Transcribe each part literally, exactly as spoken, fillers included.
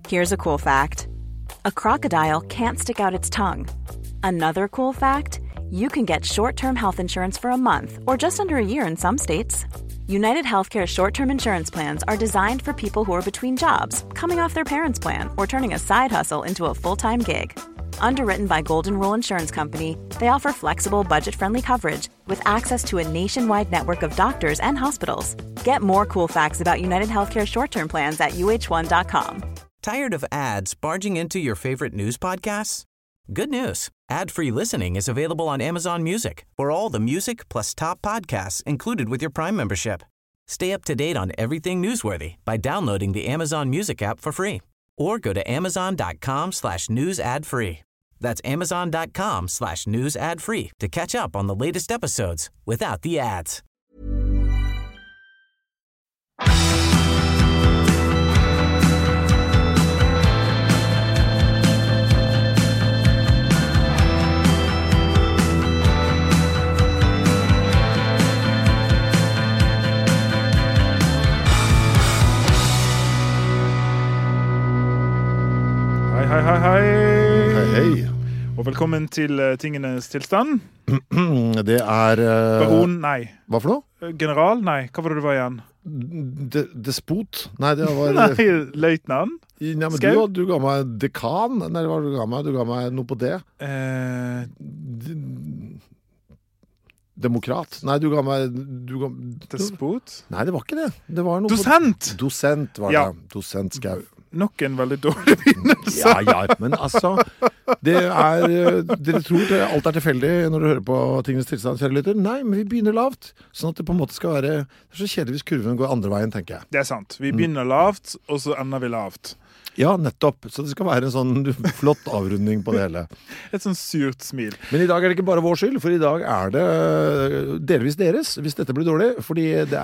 Here's a cool fact. A crocodile can't stick out its tongue. Another cool fact, you can get short-term health insurance for a month or just under a year in some states. United Healthcare short-term insurance plans are designed for people who are between jobs, coming off their parents' plan, or turning a side hustle into a full-time gig. Underwritten by Golden Rule Insurance Company, they offer flexible, budget-friendly coverage with access to a nationwide network of doctors and hospitals. Get more cool facts about United Healthcare short-term plans at U H one dot com. Tired of ads barging into your favorite news podcasts? Good news. Ad-free listening is available on Amazon Music for all the music plus top podcasts included with your Prime membership. Stay up to date on everything newsworthy by downloading the Amazon Music app for free or go to amazon.com slash news ad free. That's amazon.com slash news ad free to catch up on the latest episodes without the ads. Hei, hei, hei, hei. Hei, hei. Og velkommen til uh, Tingenes tilstand. Det er... Uh, Baron, nei. Hva for noe? Uh, General, nei. Hva var det du var igjen? De, despot? Nei, det var... nei, løytnant. Ja, men du, du ga meg dekan. Nei, hva du ga meg? Du ga meg noe på det. Uh, De, demokrat? Nei, du ga meg... Du ga, despot? Nei, det var ikke det. Det var noe Dosent! På, dosent var det. Ja. Dosent Skau. Nok en veldig dårlig begynnelse. Ja, ja, men altså det er, dere tror det alt er tilfeldig når du hører på tingenes tilstand, kjære lytter. Nei, men vi begynner lavt, sånn at det på en måte skal være. Det er så kjedelig hvis kurven går andre veien, tenker jeg. Det er sant. Vi begynner lavt, og så ender vi lavt. Ja, nettopp. Så det skal være en sånn flott avrunding på det hele. Et sånn surt smil. Men i dag er det ikke bare vår skyld, for i dag er det delvis deres, hvis dette blir dårlig, fordi det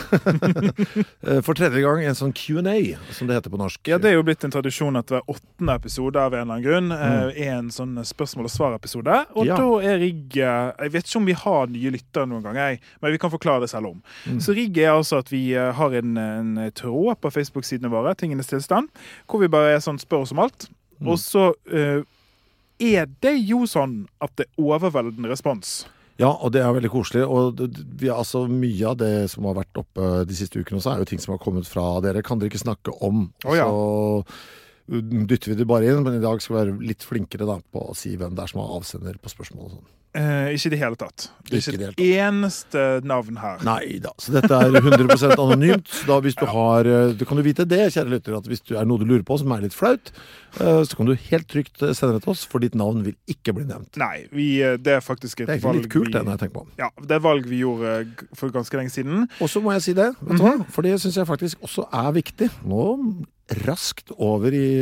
er for tredje gang en sånn Q and A, som det heter på norsk. Ja, det er jo blitt en tradisjon at hver åttende episode av en eller annen grunn mm. er en sånn spørsmål- og svar-episode, og ja. Da er Rigg, jeg vet ikke om vi har nye lyttere noen gang, jeg, men vi kan forklare det selv om. Mm. Så Rigg er altså at vi har en, en tråd på Facebook-sidene våre, Tingenes tilstand, hvor vi bare er sånn spør oss om alt. Mm. Og så uh, er det jo sånn at det er overveldende respons. Ja, og det er veldig koselig, og vi har altså mye av det som har vært oppe de siste ukene også, er jo ting som har kommet fra dere. Kan dere ikke snakke om? Oh, ja. Så dytter vi det bare inn, men i dag skal vi være litt flinkere da, på å si hvem det er som har avsender på spørsmål og sånn. Eh, ikke det hele tatt. Det er ikke, ikke det eneste navn her. Nei da, så dette er hundre prosent anonymt. Så da hvis du har, du kan du vite det, kjære lytter, at hvis du er noe du lurer på som er litt flaut, så kan du helt trygt sende det til oss, for ditt navn vil ikke bli nevnt. Nei, vi, det er faktisk et valg. Det er litt kult vi, det når jeg tenker på. Ja, det er valg vi gjorde for ganske lenge siden. Og så må jeg si det, vet du mm-hmm. hva? For det synes jeg faktisk også er viktig. Nå raskt over i...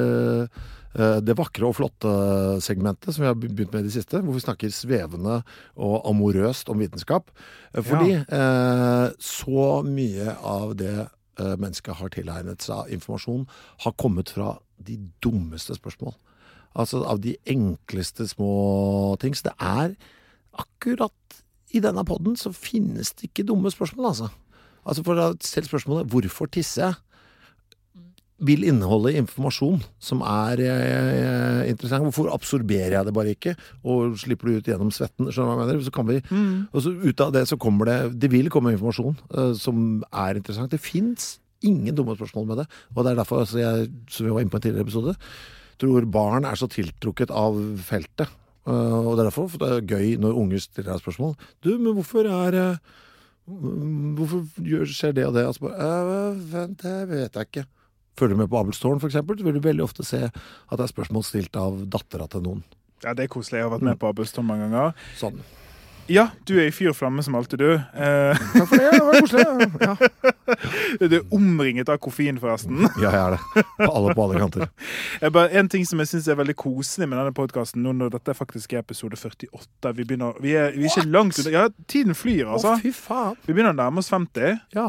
det vakre og flotte segmentet som vi har begynt med i det siste, hvor vi snakker svevende og amorøst om vitenskap. Fordi ja. eh, så mye av det eh, mennesket har tilegnet seg av informasjon har kommet fra de dummeste spørsmål. Altså av de enkleste små ting. Så det er akkurat i denne podden så finnes det ikke dumme spørsmål, altså. Altså for selv spørsmålet, hvorfor tisser jeg? Vil inneholde informasjon som er eh, interessant. Hvorfor absorberer jeg det bare ikke? Og slipper du ut gjennom svetten, skjønner du hva jeg mener? Så kan vi, mm. og så ut av det så kommer det, det vil komme informasjon eh, som er interessant. Det finnes ingen dumme spørsmål med det. Og det er derfor, altså jeg, som vi var inne på en tidligere episode, tror barn er så tiltrukket av feltet. Uh, og det er derfor for det er gøy når unger stiller deg spørsmål. Du, men hvorfor er... Uh, hvorfor gjør, skjer det og det? Altså, uh, vent, det vet jeg ikke. Følger du med på Abelstårn for eksempel, så vil du veldig ofte se at det er spørsmål stilt av dattera til noen. Ja, det er koselig. Jeg har vært med på Abelstårn mange ganger. Sånn. Ja, du er i fyr og flamme som alltid du. Eh. Takk for det, det var koselig. Ja. Du er omringet av koffein forresten. Ja, jeg er det. På alle, på alle kanter. Bare, en ting som jeg synes er veldig koselig med denne podcasten, nå når dette faktisk er episode førtiåtte, vi, begynner, vi, er, vi er ikke langt under, ja, tiden flyr altså. Å, fy faen. Vi begynner å nærme oss femti. Ja.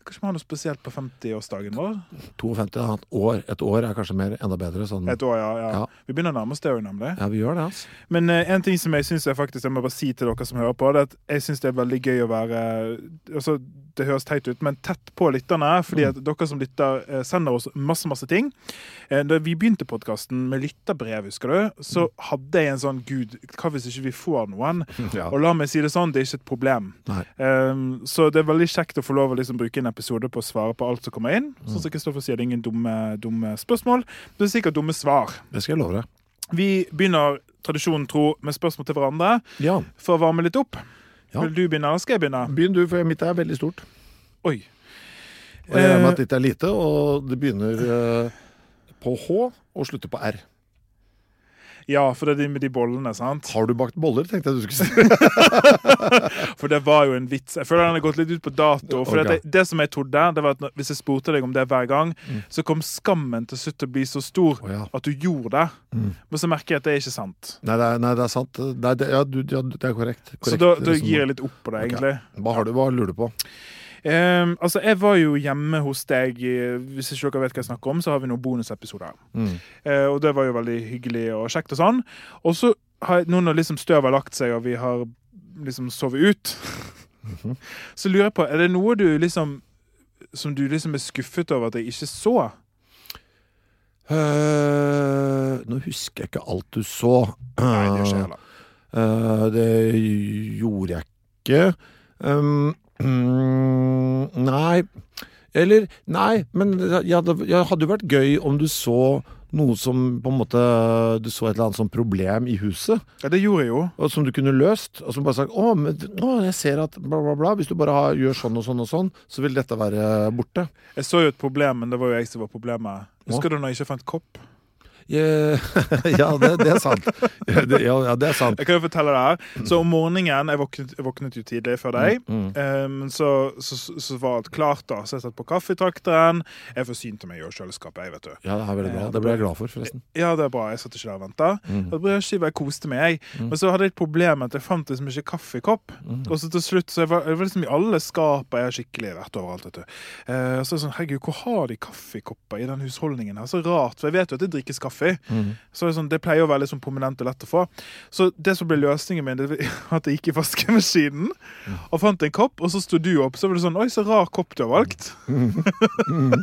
Kanskje vi har noe spesielt på femti-årsdagen vår? femti, et år. Et år er kanskje mer, enda bedre. Sånn. Et år, ja, ja. Ja. Vi begynner nærmest det, nemlig. Ja, vi gjør det, altså. Men uh, en ting som jeg synes er faktisk, jeg må bare si til dere som hører på, det er at jeg synes det er veldig gøy å være, altså, det høres teit ut, men tett på lytterne, fordi at dere som lytter uh, sender oss masse, masse ting. Uh, da vi begynte podcasten med lytterbrev, husker du, så hadde jeg en sånn, Gud, hva hvis ikke vi får noen? Ja. Og la meg si det sånn, det er ikke et problem. Um, så det er veldig kjekt å få lov å liksom bruke en episode på å svare på alt som kommer inn. Sånn som Kristoffer sier, det er ingen dumme, dumme spørsmål. Det er sikkert dumme svar. Det skal jeg love deg. Vi begynner tradisjonen tro med spørsmål til hverandre Ja. for å varme litt opp. Ja. Vil du begynne, eller skal jeg begynne? Begynn du, for mitt er veldig stort. Oi. Og jeg regner med at ditt er lite, og det begynner uh, på H og slutter på R. Ja, for det er de med de bollene, sant? Har du bakt boller, tenkte jeg du skulle si. For det var jo en vits. Jeg føler den har gått litt ut på dato. For Okay. det, det som jeg trodde, det var at hvis jeg spurte deg om det hver gang, mm. så kom skammen til slutt til å bli så stor oh, ja. at du gjorde det. Mm. Men så merker jeg at det er ikke sant. Nei, det er, nei, det er sant. Nei, det, ja, du, ja, det er korrekt. korrekt. Så da, da gir jeg litt opp på det, egentlig. Okay. Hva, har du, hva lurer du på? Um, altså, jeg var jo hjemme hos deg. Hvis ikke dere vet hva jeg snakker om, så har vi noen bonusepisoder. Mm. Uh, og det var jo veldig hyggelig og kjekt og sånn. Og så har jeg, noen av liksom støv har lagt seg, og vi har liksom sovet ut. Mm-hmm. Så lurer jeg på, er det noe du liksom som du liksom er skuffet over at jeg ikke så? Uh, nå husker jeg ikke alt du så. Uh, Nei, det gjør ikke heller. Uh, det gjorde jeg ikke. Um, Mm, nei, eller nei, men ja, det ja, hadde jo vært gøy om du så noe som på en måte, du så et eller annet sånn problem i huset. Ja, det gjorde jeg jo. Og som du kunne løst, og som bare sagt, å, men å, jeg ser at bla bla bla, hvis du bare har, gjør sånn og sånn og sånn, så vil dette være borte. Jeg så jo et problem, men det var jo jeg som var problemet. Husker du når jeg ikke fant kopp? Yeah. Ja, det, det er sant. Ja det, ja, det er sant. Jeg kan jo fortelle det her. Så om morgenen, jeg våknet, jeg våknet jo tidlig før deg, mm, mm. Um, så, så, så var alt klart da. Så jeg satt på kaffetrakteren. Jeg forsynte meg i kjøleskapet, jeg vet du. Ja, det er veldig bra. Det ble jeg glad for, forresten. Ja, det er bra. Jeg satt ikke der og ventet. Mm. Da brødskiva jeg koste meg, jeg. Mm. Men så hadde jeg et problem at jeg fant liksom ikke kaffekopp. Mm. Og så til slutt, så jeg var, jeg var liksom i alle skaper, jeg er skikkelig vært overalt, vet du. Uh, så sånn, herregud, hvor har de kaffekopper i den husholdningen her? Så rart, for jeg vet jo at det drikkes kaffe. Mm. Så det, sånn, det pleier å være litt sånn prominent og lett å få. Så det som ble løsningen min, det var at jeg gikk i vaskemaskinen mm. og fant en kopp, og så stod du opp, så var det sånn, oi, så rar kopp du har valgt. Mm. Mm.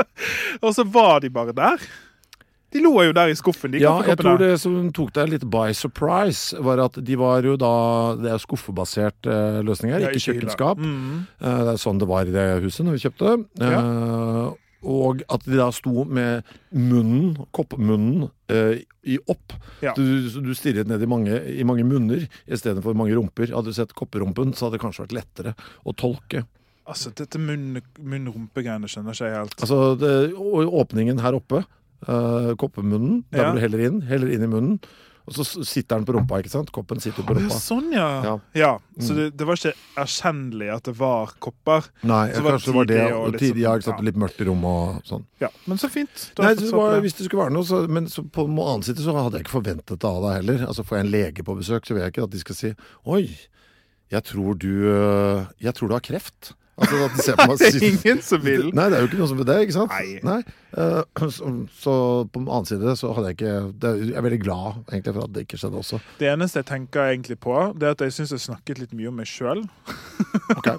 Og så var de bare der. De lå jo der i skuffen, de ja, jeg tror der. Det som tok deg litt by surprise, var at de var jo da, det er skuffebasert uh, løsninger, ja, ikke kjøkkenskap. Mm. Uh, det er sånn det var i det huset når vi kjøpte. Ja. Uh, Og at de da sto med munnen, koppmunnen, eh, i opp. Ja. Du, du stirret ned i mange, i mange munner i stedet for mange rumper. Hadde du sett kopperumpen, så hadde det kanskje vært lettere å tolke. Altså, dette munn, munn-rumpe-greiene skjønner ikke jeg helt. Altså, det, åpningen her oppe, eh, koppemunnen, der ja. hvor du heller inn, heller inn i munnen. Og så sitter den på rumpa, ikke sant? Koppen sitter på rumpa. Sånn, ja. Ja, ja. Så det, det var ikke erkjennelig at det var kopper. Nei, så var kanskje det var det, og og tidlig, ja, ja. litt mørkt i rommet og sånn. Ja, men så fint. Nei, det var, hvis det skulle være noe, så, men så på en annen side så hadde jeg ikke forventet det av deg heller. Altså, får jeg en lege på besøk, så vil jeg ikke at de skal si, oi, jeg tror du, jeg tror du har kreft. Altså, at de ser på meg, det er ingen som vil. Nei, det er jo ikke noe som vil det, ikke sant? Nei. Nei. Uh, så, så på den annen side så hadde jeg ikke, det, jeg er veldig glad egentlig for at det ikke skjedde også. Det eneste jeg tenker egentlig på, det er at jeg synes jeg snakket litt mye om meg selv. Ok.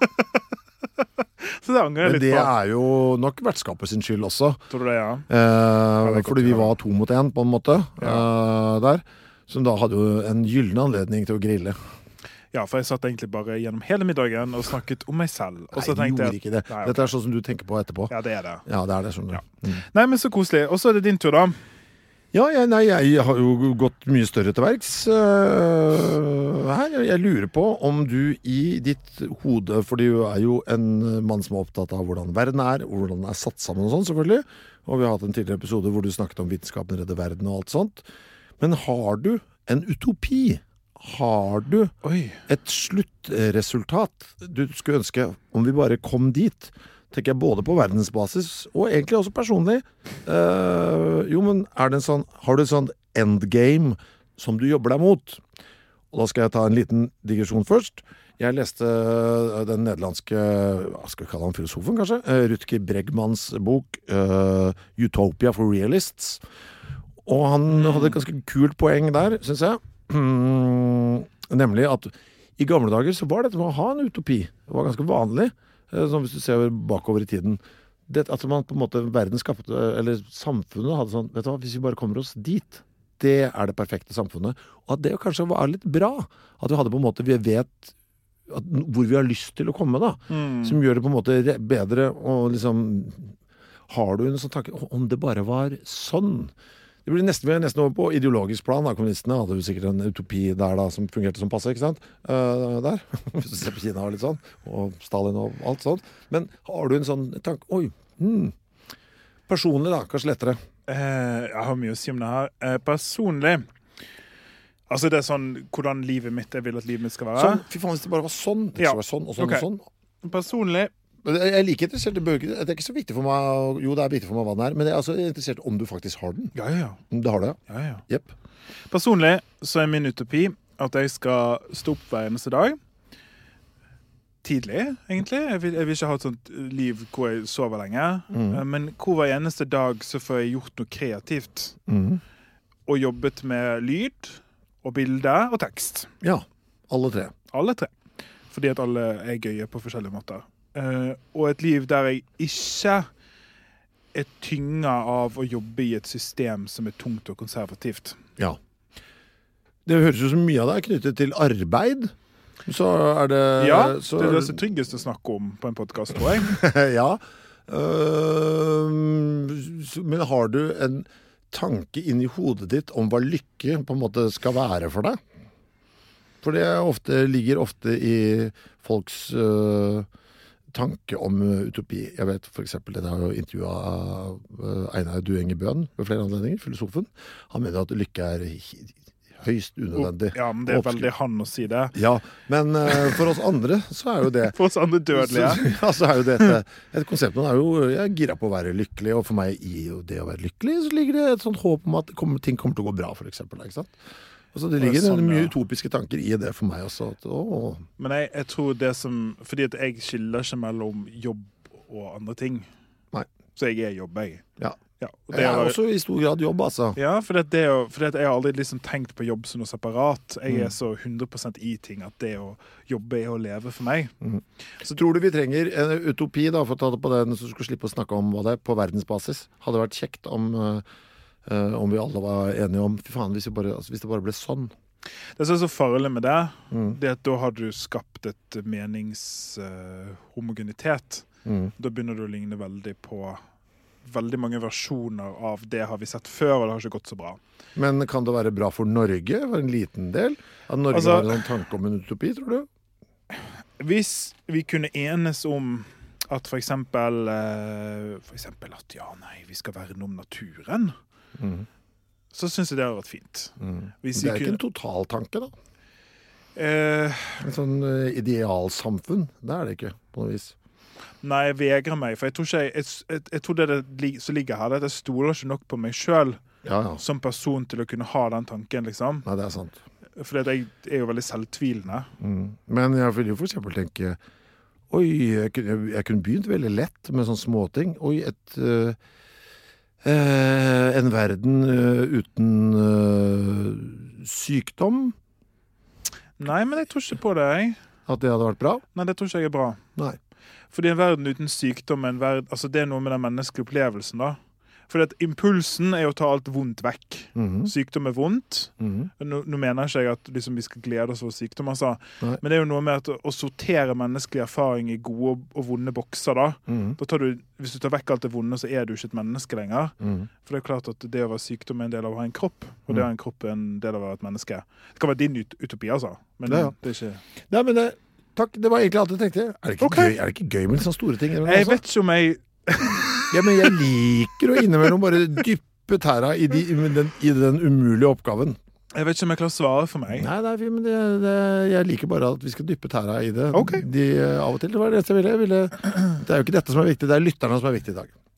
Så det angrer jeg litt på. Men det er jo nok vertskapet sin skyld også. Tror du det, ja? Uh, fordi vi var to mot en på en måte ja. uh, der, som da hadde jo en gyllen anledning til å grille. Ja, for jeg satt egentlig bare gjennom hele middagen og snakket om meg selv. Og så nei, tenkte gjorde jeg, ikke det. Nei, okay. Dette er sånn som du tenker på etterpå. Ja, det er det. Ja, det er det, skjønner du. Ja. Mm. Nei, men så koselig. Og så er det din tur da. Ja, jeg, nei, jeg har jo gått mye større til verks uh, her. Jeg lurer på om du i ditt hode, for du er jo en mann som er opptatt av hvordan verden er, og hvordan den er satt sammen og sånn, selvfølgelig. Og vi har hatt en tidligere episode hvor du snakket om vitenskapen redder verden og alt sånt. Men har du en utopi? Har du Oi. et sluttresultat du skulle ønske om vi bare kom dit? Tenker jeg både på verdensbasis og egentlig også personlig. Uh, jo, men er det en sånn, har du en sånn endgame som du jobber deg mot? Og da skal jeg ta en liten digresjon først. Jeg leste den nederlandske, hva skal vi kalle han, filosofen kanskje, Rutger Bregmans bok uh, Utopia for Realists. Og han hadde et ganske kult poeng der, synes jeg. Mm, nemlig at i gamle dager så var dette med å ha en utopi. Det var ganske vanlig, som hvis du ser bakover i tiden. Det at man på en måte, verden skapte, eller samfunnet hadde sånn, vet du hva, hvis vi bare kommer oss dit, det er det perfekte samfunnet. Og at det kanskje var litt bra. At vi hadde på en måte, vi vet at, hvor vi har lyst til å komme da. Mm. Som gjør det på en måte bedre, og liksom, har du en sånn tanke, om det bare var sånn. Det blir nesten, nesten over på ideologisk plan da. Kommunistene hadde jo sikkert en utopi der da, som fungerte som passe, ikke sant? Uh, der, hvis du ser på Kina og litt sånn, og Stalin og alt sånt. Men har du en sånn tanke, oi, hmm. personlig da, kanskje lettere? Uh, jeg har mye å si om det her. Uh, personlig, altså det er sånn, hvordan livet mitt, jeg vil at livet mitt skal være. Sånn, fy faen, hvis det bare var sånn, det ja. Være sånn og sånn okay. og sånn. Personlig, Jeg er like interessert i bøker. Det er ikke så viktig for meg. Jo, det er viktig for meg hva den er, men jeg er altså interessert om du faktisk har den. Ja, ja, ja. Det har du, ja. Ja, ja. Yep. Personlig så er min utopi at jeg skal stå opp hver eneste dag. Tidlig, egentlig. Jeg vil, jeg vil ikke ha et sånt liv hvor jeg sover lenge. Mm. Men hvor hver eneste dag så får jeg gjort noe kreativt. Mm. Og jobbet med lyd og bilde og tekst. Ja, alle tre. Alle tre. Fordi at alle er gøye på forskjellige måter. Uh, og et liv der jeg ikke er tynga av å jobbe i et system som er tungt og konservativt. Ja. Det høres jo så mye av det er knyttet til arbeid. Så er det... Ja, så, det er det tryggeste å snakke om på en podcast, tror jeg. Ja. Uh, men har du en tanke inn i hodet ditt om hva lykke på en måte skal være for deg? For det ofte, ligger ofte i folks... Uh, tanke om utopi. Jeg vet for eksempel, det har jo intervjuet uh, Einar Duenge Bøhn ved flere anledninger, filosofen. Han mener at lykke er høyst unødvendig. Ja, men det er veldig han å si det. Ja, men uh, for oss andre så er jo det... For oss andre dødelige. Så, ja, så er jo dette... Et konsept er jo, jeg er gira på å være lykkelig, og for meg i det å være lykkelig, så ligger det et sånt håp om at ting kommer til å gå bra, for eksempel, ikke sant? Altså, det ligger sånn, mye utopiske tanker i det for meg også. At, å. Men jeg, jeg tror det som... Fordi at jeg skiller ikke mellom jobb og andre ting. Nei. Så jeg er jobb, jeg. Ja. Ja, og det jeg er også i stor grad jobb, altså. Ja, for det, det er, for det jeg har aldri liksom tenkt på jobb som noe separat. Jeg mm. er så hundre prosent i ting at det å jobbe er å leve for meg. Mm. Så tror du vi trenger en utopi, da, for å ta det på den, så du skal slippe å snakke om hva det er, på verdensbasis? Hadde vært kjekt om... Uh, Uh, om vi alle var enige om, fy faen, hvis, bare, altså, hvis det bare ble sånn. Det som er så farlig med det, mm. det er at da har du skapt et meningshomogenitet. Uh, mm. Da begynner du å ligne veldig på veldig mange versjoner av det har vi sett før, og det har ikke gått så bra. Men kan det være bra for Norge, for en liten del? At Norge altså, har en tanke om en utopi, tror du? Hvis vi kunne enes om at for eksempel, uh, for eksempel at ja, nei, vi skal verne om naturen, Mm. så synes jeg det har vært fint. Mm. Det er ikke kunne... en totaltanke, da. Eh... En sånn uh, idealsamfunn, det er det ikke, på noe vis. Nei, jeg vegrer meg, for jeg tror ikke jeg, jeg, jeg, jeg tror det, det som ligger her, det er at jeg stoler ikke nok på meg selv ja, ja. som person til å kunne ha den tanken, liksom. Nei, det er sant. For jeg er jo veldig selvtvilende. Mm. Men jeg vil jo for eksempel tenke, oi, jeg kunne, jeg kunne begynt veldig lett med sånne småting. Oi, et... Uh, Eh, en verden uh, uten uh, sykdom. Nei, men jeg tror ikke på det, jeg. At det hadde vært bra? Nei, det tror ikke jeg er bra. Nei. Fordi en verden uten sykdom, en verden, altså det er noe med den menneskelige opplevelsen da. Fordi at impulsen er å ta alt vondt vekk. Mm-hmm. Sykdom er vondt. Mm-hmm. Nå, nå mener ikke jeg at liksom, vi skal glede oss over sykdom, altså. Men det er jo noe med at å, å sortere menneskelig erfaring i gode og, og vonde bokser da. Mm-hmm. Da tar du, hvis du tar vekk alt det vonde, så er du ikke et menneske lenger. Mm-hmm. For det er klart at det å være sykdom er en del av å ha en kropp, og det å ha en kropp er en del av å være et menneske. Det kan være din ut- utopi, altså. Men det, ja. det er ikke... Nei, men det, takk, det var egentlig alt jeg tenkte. Er det ikke, okay. gøy, er det ikke gøy med sånne store ting? Jeg altså? vet ikke om jeg... Ja, men jeg liker å innimellom bare dyppe tæra i, de, i, den, i den umulige oppgaven. Jeg vet ikke om jeg klarer å svare for meg. Nei, nei men det, det, jeg liker bare at vi skal dyppe tæra i det. Okay. De, av og til, det var det jeg ville. Jeg ville. Det er jo ikke dette som er viktig, det er lytterne som er viktig i dag.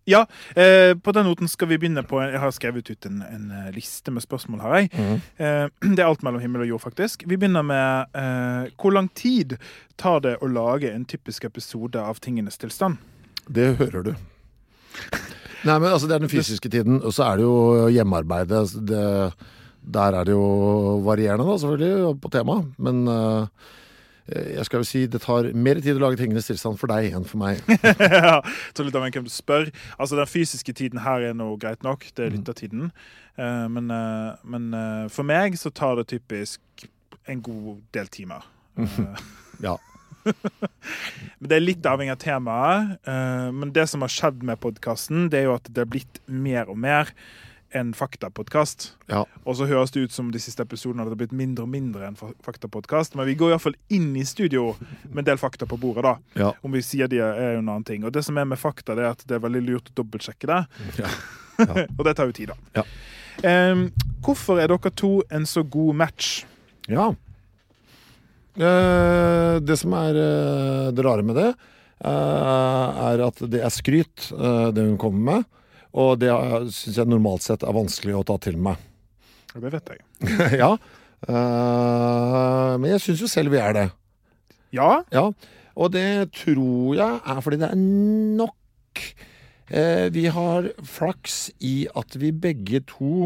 Ja, eh, på den noten skal vi begynne på, jeg har skrevet ut en, en liste med spørsmål her. Mm. Eh, det er alt mellom himmel og jord, faktisk. Vi begynner med eh, hvor lang tid tar det å lage en typisk episode av Tingenes tilstand? Det hører du. Nei, men altså, det er den fysiske tiden, og så er det jo hjemmearbeidet. Det, der er det jo varierende, da, selvfølgelig, på tema. Men uh, jeg skal jo si det tar mer tid å lage Tingenes tilstand for deg enn for meg. Ja, så litt av hvem du spør. Altså, den fysiske tiden her er noe greit nok. Det er lyttertiden. Uh, men uh, men uh, for meg så tar det typisk en god del timer. Uh, ja. Men det er litt avhengig av temaet. Uh, men det som har skjedd med podcasten, det er jo at det har blitt mer og mer en faktapodcast. Ja. Og så høres det ut som de siste episodene at det har blitt mindre og mindre en faktapodcast. Men vi går i hvert fall inn i studio med en del fakta på bordet da. Ja. Om vi sier de er jo en annen ting. Og det som er med fakta, det er at det er veldig lurt å dobbeltsjekke det. Ja. Ja. Og det tar jo tid da. Ja. Um, hvorfor er dere to en så god match? Ja. Uh, det som er uh, det rare med det, uh, er at det er skryt, uh, det hun kommer med. Og det synes jeg normalt sett er vanskelig å ta til meg. Det vet jeg. Ja. Uh, men jeg synes jo selv vi er det. Ja. Ja. Og det tror jeg er fordi det er nok. Uh, vi har flaks i at vi begge to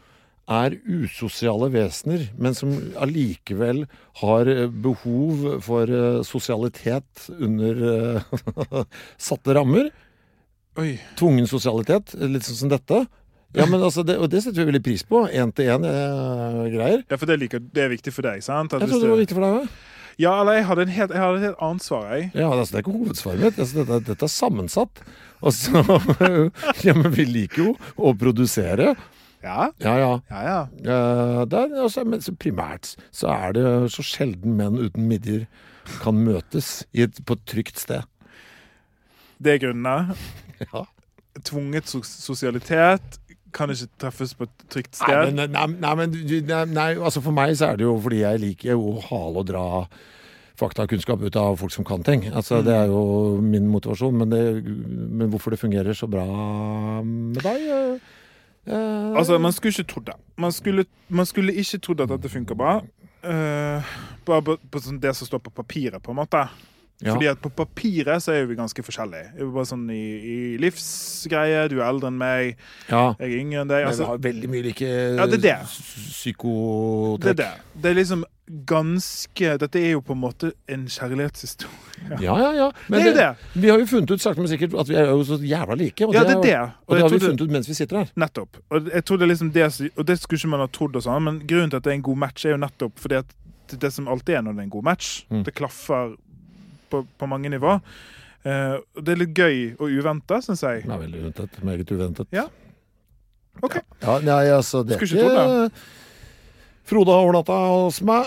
er usosiale vesener, men som allikevel har behov for uh, sosialitet under uh, satte rammer. Oi. Tvungen sosialitet, litt sånn som dette. Ja, men altså, det, og det setter vi veldig pris på. En til en eh, greier. Ja, for det er, like, det er viktig for deg, sant? At jeg trodde det var viktig for deg også. Ja, eller jeg hadde, en helt, jeg hadde et helt annet svar, jeg. Ja, altså, det er ikke hovedsvaret mitt. Altså, dette, dette er sammensatt. Og så, ja, men vi liker jo å produsere. Ja. Ja, ja. ja, ja. Uh, det er, altså, men så primært så er det så sjelden menn uten midjer kan møtes i et, på et trygt sted. Det er grunnene. Ja. Tvunget sosialitet kan ikke treffes på et trygt sted. Nei, men, nei, nei, men nei, nei, altså for meg så er det jo fordi jeg liker å hale og dra fakta og kunnskap ut av folk som kan ting. Altså, mm. Det er jo min motivasjon, men, det, men hvorfor det fungerer så bra med deg? Uh, altså, man skulle ikke trodd det. Man skulle, man skulle ikke trodd at dette funker bra. Uh, bare på, på sånn det som står på papiret, på en måte. Ja. Fordi at på papiret så er vi ganske forskjellige. Det er bare sånn i, i livsgreie, du er eldre enn meg, ja. Jeg er yngre enn deg. Altså, men vi har veldig mye like ja, det er det. Psykotrekk. Det er det. Det er liksom ganske, dette er jo på en måte en kjærlighetshistorie. Ja, ja, ja. Men det er det, det. Vi har jo funnet ut sakte men sikkert at vi er jo så jævla like. Og ja, det, det er det. Og, og det har vi funnet ut mens vi sitter her. Nettopp. Og jeg tror det er liksom det, og det skulle ikke man ha trodd og sånn, men grunnen til at det er en god match er jo nettopp fordi at det som alltid er når det er en god match, mm. det klaffer På, på mange nivå. Uh, det er litt gøy og uventet, synes jeg. Det er veldig uventet. Meget uventet. Ja. Ok. Ja, ja nei, altså, det er ikke... Frode har overnatta hos meg,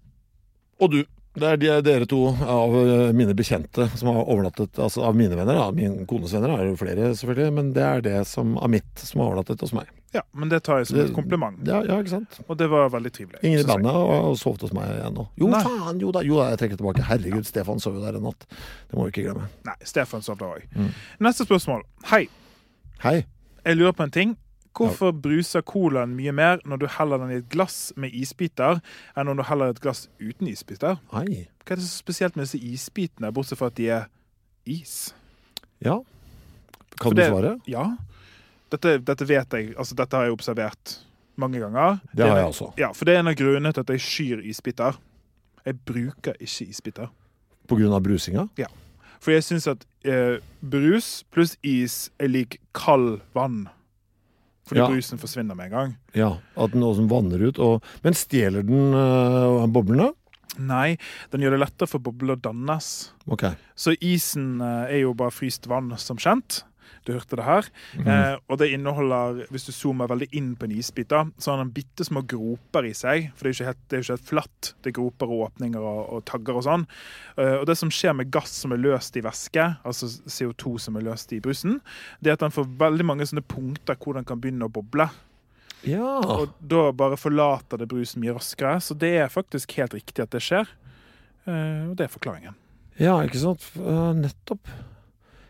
og du. Det er de, dere to av mine bekjente som har overnattet, altså av mine venner, da. Min kones venner er jo flere selvfølgelig, men det er det som av mitt som har overnattet hos meg. Ja, men det tar jeg som et kompliment. Ja, ja, ikke sant? Og det var veldig trivelig. Ingen i bandet har sovet hos meg ennå. Jo, Nei. faen, jo da, jo da, jeg trekker tilbake. Herregud, Stefan sov jo der en natt. Det må vi ikke glemme. Nei, Stefan sov der også. Mm. Neste spørsmål. Hei. Hei. Jeg lurer på en ting. Hvorfor bruser colaen mye mer når du heller den i et glass med isbiter, enn når du heller et glass uten isbiter? Hei. Hva er det så spesielt med disse isbitene, bortsett fra at de er is? Ja. Kan For du det, svare? Ja. Dette, dette vet jeg, altså dette har jeg observert mange ganger. Det, det har jeg også. Ja, for det er en av grunnene til at jeg skyr isbiter. Jeg bruker ikke isbiter. På grunn av brusinga? Ja. For jeg synes at eh, brus pluss is er lik kald vann. Fordi ja. brusen forsvinner med en gang. Ja, at den også vanner ut. Og, men stjeler den uh, boblene? Nei, den gjør det lettere for bobler å dannes. Okay. Så isen uh, er jo bare fryst vann som kjent. Du hørte det her. Mm. Eh, og det inneholder, hvis du zoomer veldig inn på en isbit da, så har den bitte små groper i seg, for det er jo ikke helt, det er jo ikke helt flatt. Det er groper og åpninger og, og tagger og sånn. Eh, og det som skjer med gass som er løst i væske, altså C O to som er løst i brusen, det er at den får veldig mange sånne punkter hvor den kan begynne å boble. Ja. Og da bare forlater det brusen mye raskere, så det er faktisk helt riktig at det skjer. Eh, og det er forklaringen. Ja, ikke sant? Uh, nettopp.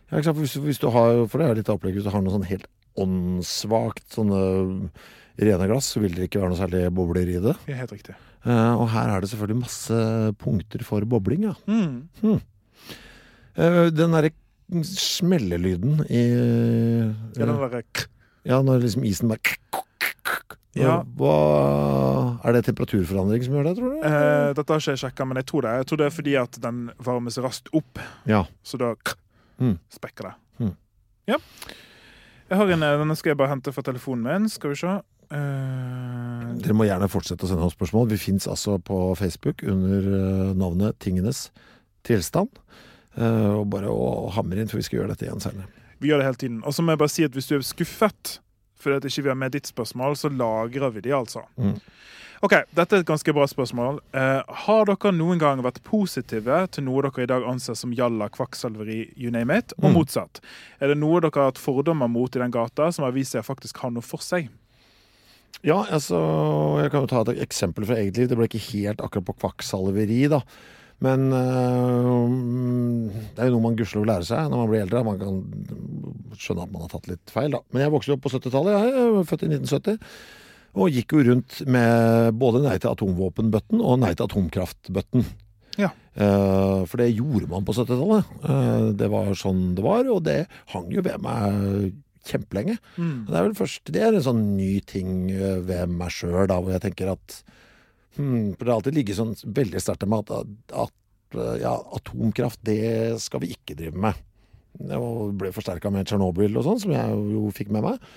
Ja, ikke sant? Hvis, hvis du har, for det er litt opplegg, hvis du har noe sånn helt åndssvagt, sånne rene glass, så vil det ikke være noe særlig bobler i det. Ja, helt riktig. Uh, og her er det selvfølgelig masse punkter for bobling, ja. Mm. Hmm. Uh, den der smellelyden i... Uh, ja, den der... K- ja, når liksom isen bare... Ja. Hva, er det temperaturforandring som gjør det, tror du? Uh, dette har ikke jeg sjekket, men jeg tror det. Jeg tror det er fordi at den varmes raskt opp. Ja. Så da k- mm. spekker det. Mm. Ja. Jeg har en, denne skal jeg bare hente fra telefonen min. Skal vi se. Uh... Dere må gjerne fortsette å sende oss spørsmål. Vi finnes altså på Facebook under navnet Tingenes tilstand. Uh, og bare å hamre inn, for vi skal gjøre dette igjen senere. Vi gjør det hele tiden. Og så må jeg bare si at hvis du er skuffet fordi at ikke vi har med ditt spørsmål, så lagrer vi de altså. Mm. Ok, dette er et ganske bra spørsmål. Uh, har dere noen gang vært positive til noe dere i dag anser som jalla, kvakksalveri, you name it, og Mm. motsatt? Er det noe dere har hatt fordommer mot i den gata som har vist seg faktisk har noe for seg? Ja, altså, jeg kan jo ta et eksempel fra eget liv. Det ble ikke helt akkurat på kvakksalveri, da. Men øh, det er jo noe man gudskjelov lærer seg når man blir eldre. Man kan skjønne at man har tatt litt feil, da. Men jeg vokste opp på syttitallet. Jeg er født i nitten sytti. Og gikk jo rundt med både nei til atomvåpenbøtten og nei til atomkraftbøtten. Ja. Uh, for det gjorde man på syttitallet. Uh, det var sånn det var, og det hang jo ved meg kjempelenge. Mm. Det er vel først, det er en sånn ny ting ved meg selv, da, hvor jeg tenker at Hmm, for det har alltid ligget sånn veldig sterkt med at, at ja, atomkraft, det skal vi ikke drive med. Det ble forsterket med Chernobyl og sånn, som jeg jo fikk med meg.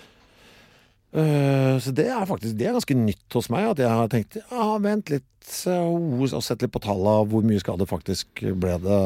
Uh, så det er faktisk det er ganske nytt hos meg, at jeg har tenkt, ja, vent litt, og, og sett litt på tallet, hvor mye skade faktisk ble det.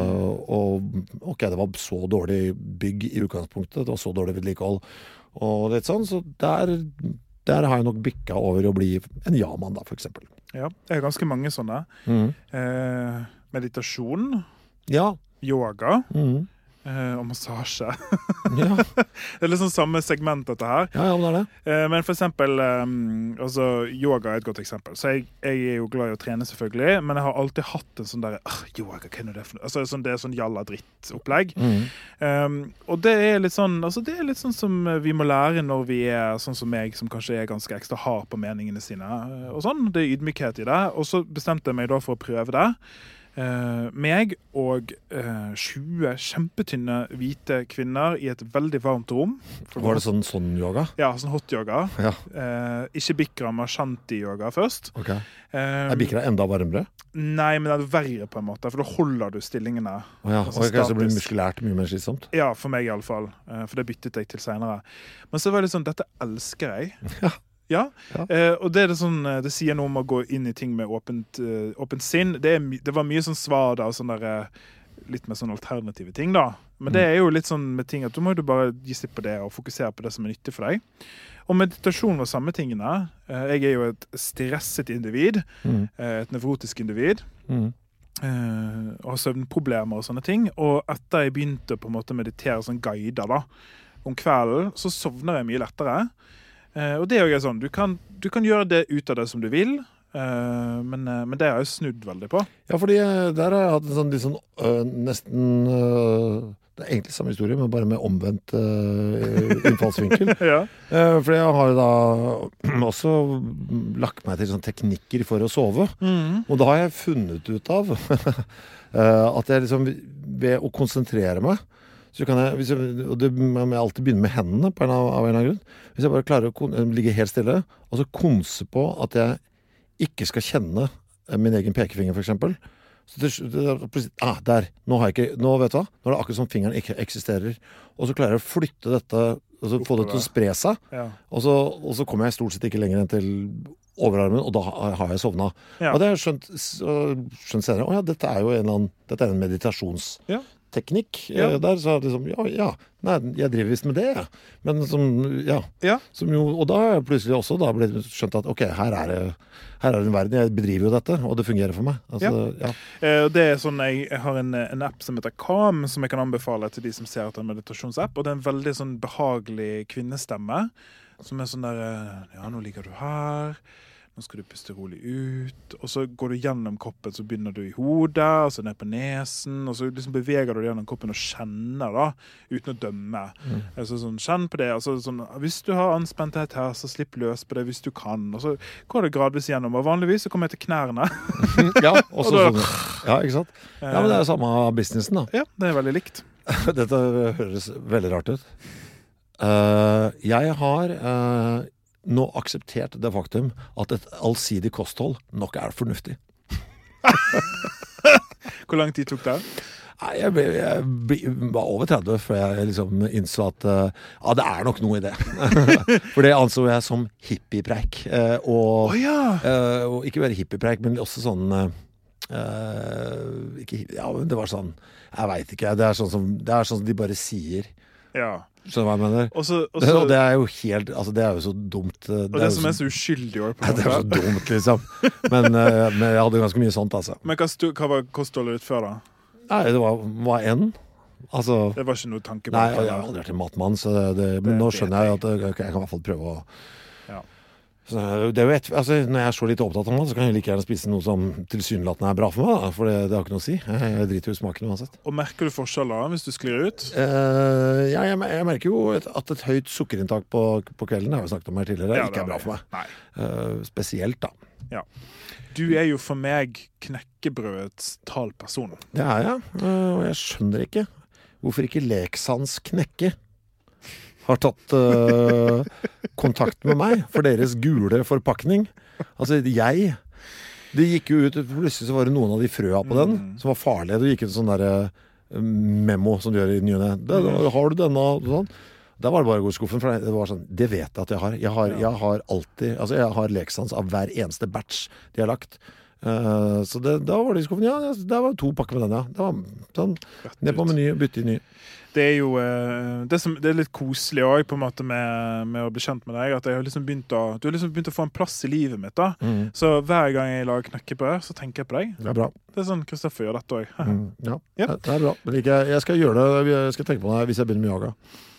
Og ok, det var så dårlig bygg i utgangspunktet, det var så dårlig vedlikehold, og litt sånn, så der, der har jeg nok bykket over å bli en ja-mann da, for eksempel. Ja, det er ganske mange sånne. Mm. Eh, meditasjon, Ja. yoga Mm. eh, og massasje. Ja. Det er liksom samme segment dette her. ja, ja, men det er det. Eh, men for eksempel, eh, altså, yoga er et godt eksempel. Så jeg, jeg er jo glad i å trene selvfølgelig, men jeg har alltid hatt en sånn der, «Åh, yoga, hva er det for noe?» Altså, sånn, det er sånn jalla dritt-opplegg. Mm. Um, og det er litt sånn, altså det er litt sånn som vi må lære når vi er sånn som meg, som kanskje er ganske ekstra hard på meningene sine, og sånn. Det er ydmykhet i det. Og så bestemte jeg meg da for å prøve det. Uh, meg og uh, tjue kjempetynne hvite kvinner i et veldig varmt rom. Var det sånn sånn yoga? Ja, sånn hot yoga. Ja. Uh, ikke Bikram og Shanti yoga først. Ok. Um, Er bikra enda varmere? Nei, men det er verre på en måte, for da holder du stillingene. Å ja, Altså og kanskje det blir statisk. muskulært mye mer slitsomt. Ja, for meg i alle fall. Uh, for det byttet jeg til senere. Men så var det sånn, dette elsker jeg. Ja. Ja, Ja. eh, og det er det sånn, det sier noe om å gå inn i ting med åpent, eh, åpent sinn. Det, er, my- det var mye sånn svar da, og sånn der, eh, litt mer sånn alternative ting da. Men det er jo litt sånn med ting at du må jo bare gi slipp på det og fokusere på det som er nyttig for deg. Og meditasjon var samme tingene. Eh, jeg er jo et stresset individ, Mm. eh, et nevrotisk individ. Mm. eh, og har søvnproblemer og sånne ting. Og etter jeg begynte på en måte å meditere sånn guider da, om kvelden, så sovner jeg mye lettere. Eh, og det er jo sånn, du kan, du kan gjøre det ut av det som du vil, eh, men, eh, men det har jeg snudd veldig på. Ja, fordi eh, der har jeg hatt en sånn, litt sånn øh, nesten øh, det er egentlig samme historie, men bare med omvendt øh, innfallsvinkel. Ja. Eh, for jeg har jo da også lagt meg til sånne teknikker for å sove. Mm. Og da har jeg funnet ut av eh, at jeg liksom ved å konsentrere meg, så kan jeg, hvis jeg og det må jeg alltid begynne med hendene på en av, av en eller annen grunn. Hvis jeg bare klarer å kon- ligge helt stille, og så konse på at jeg ikke skal kjenne eh, min egen pekefinger, for eksempel. Så det, det, er plutselig, ah, der, nå har jeg ikke, nå vet du hva, nå er det akkurat som fingeren ikke eksisterer. Og så klarer jeg å flytte dette, og så få det til å spre seg. Ja. Og så, og så kommer jeg stort sett ikke lenger enn til overarmen, og da ha- har jeg sovna. Ja. Og det har jeg skjønt, så- skjønt senere. Å ja, dette er jo en, eller annen, dette er en meditasjonsteknikk. Ja. eh, Der så er det liksom, ja, ja, nei, jeg driver visst med det, ja. Men som, ja, Ja. som jo, og da har jeg plutselig også da blitt skjønt at, ok, her er det, her er det en verden, jeg bedriver jo dette, og det fungerer for meg. Altså, ja. Eh, og det er sånn, jeg, jeg har en, en app som heter Calm, som jeg kan anbefale til de som ser etter en meditasjonsapp, og det er en veldig sånn behagelig kvinnestemme, som er sånn der, eh, ja, nå ligger du her, nå skal du puste rolig ut, og så går du gjennom kroppen, så begynner du i hodet, og så ned på nesen, og så liksom beveger du gjennom kroppen og kjenner da, uten å dømme. Mm. Altså sånn, kjenn på det, altså sånn, hvis du har anspenthet her, så slipp løs på det hvis du kan, og så går det gradvis gjennom, og vanligvis så kommer jeg til knærne. Ja, også og sånn. Ja, ikke sant? Ja, men det er jo samme businessen da. Ja, det er veldig likt. Dette høres veldig rart ut. Uh, jeg har uh, nå akseptert det faktum at et allsidig kosthold nok er fornuftig. Hvor lang tid tok det? Nei, jeg, ble, jeg ble, var over tretti før jeg liksom innså at uh, ja, det er nok noe i det. For det anså jeg som hippiepreik. Uh, og, oh, ja. uh, og ikke bare hippiepreik, men også sånn uh, ikke, ja, det var sånn jeg vet ikke, det er sånn som, det er sånn som de bare sier. Ja. Skjønner hva jeg mener? Også, også, det, og det er jo helt, altså det er jo så dumt. Det og det, det som er så uskyldig også, på en måte. Det er så dumt, liksom. Men, uh, men jeg hadde ganske mye sånt, altså. Men hva, stu, hva var kostholdet ut før da? Nei, det var, var en. Altså, det var ikke noe tanke på. Nei, jeg har aldri vært en matmann, så det, det, men det, nå skjønner jeg at okay, jeg kan i hvert fall prøve å... Ja. Så det er jo et, altså, når jeg er så litt opptatt av mat, så kan jeg like gjerne spise noe som tilsynelatende er bra for meg, da, for det, det har ikke noe å si. Jeg, jeg driter jo i smaken uansett. Og merker du forskjell da, hvis du sklir ut? Uh, ja, jeg, jeg merker jo et, at et høyt sukkerinntak på, på kvelden, det har vi snakket om her tidligere, ja, ikke er bra for meg. Nei. Uh, spesielt da. Ja. Du er jo for meg knekkebrødets talperson. Det er jeg, uh, og jeg skjønner ikke hvorfor ikke Leksans knekke har tatt uh, kontakt med meg for deres gule forpakning. Altså, jeg det gikk jo ut, plutselig så var det noen av de frøa på den som var farlige. Det gikk ut en sånn der uh, memo som du gjør i nyene. Har du denne? Sånn. Der var det bare å gå i skuffen, for det var sånn, det vet jeg at jeg har. Jeg har, jeg har alltid, altså jeg har Leksans av hver eneste batch de har lagt. Uh, så det, da var det i skuffen, ja, det var to pakker med den, ja. Det var sånn, ned på meny, bytte i ny. Det er jo det, som, det er litt koselig også, på en måte med, med å bli kjent med deg, at jeg har liksom begynt å, du har liksom begynt å få en plass i livet mitt da. Mm. Så hver gang jeg lager knekkebrød, så tenker jeg på deg. Det er bra. Det er sånn Kristoffer gjør dette også. Mm. Ja, ja, det er bra. Men ikke, jeg skal gjøre det, jeg skal tenke på det hvis jeg begynner med yoga.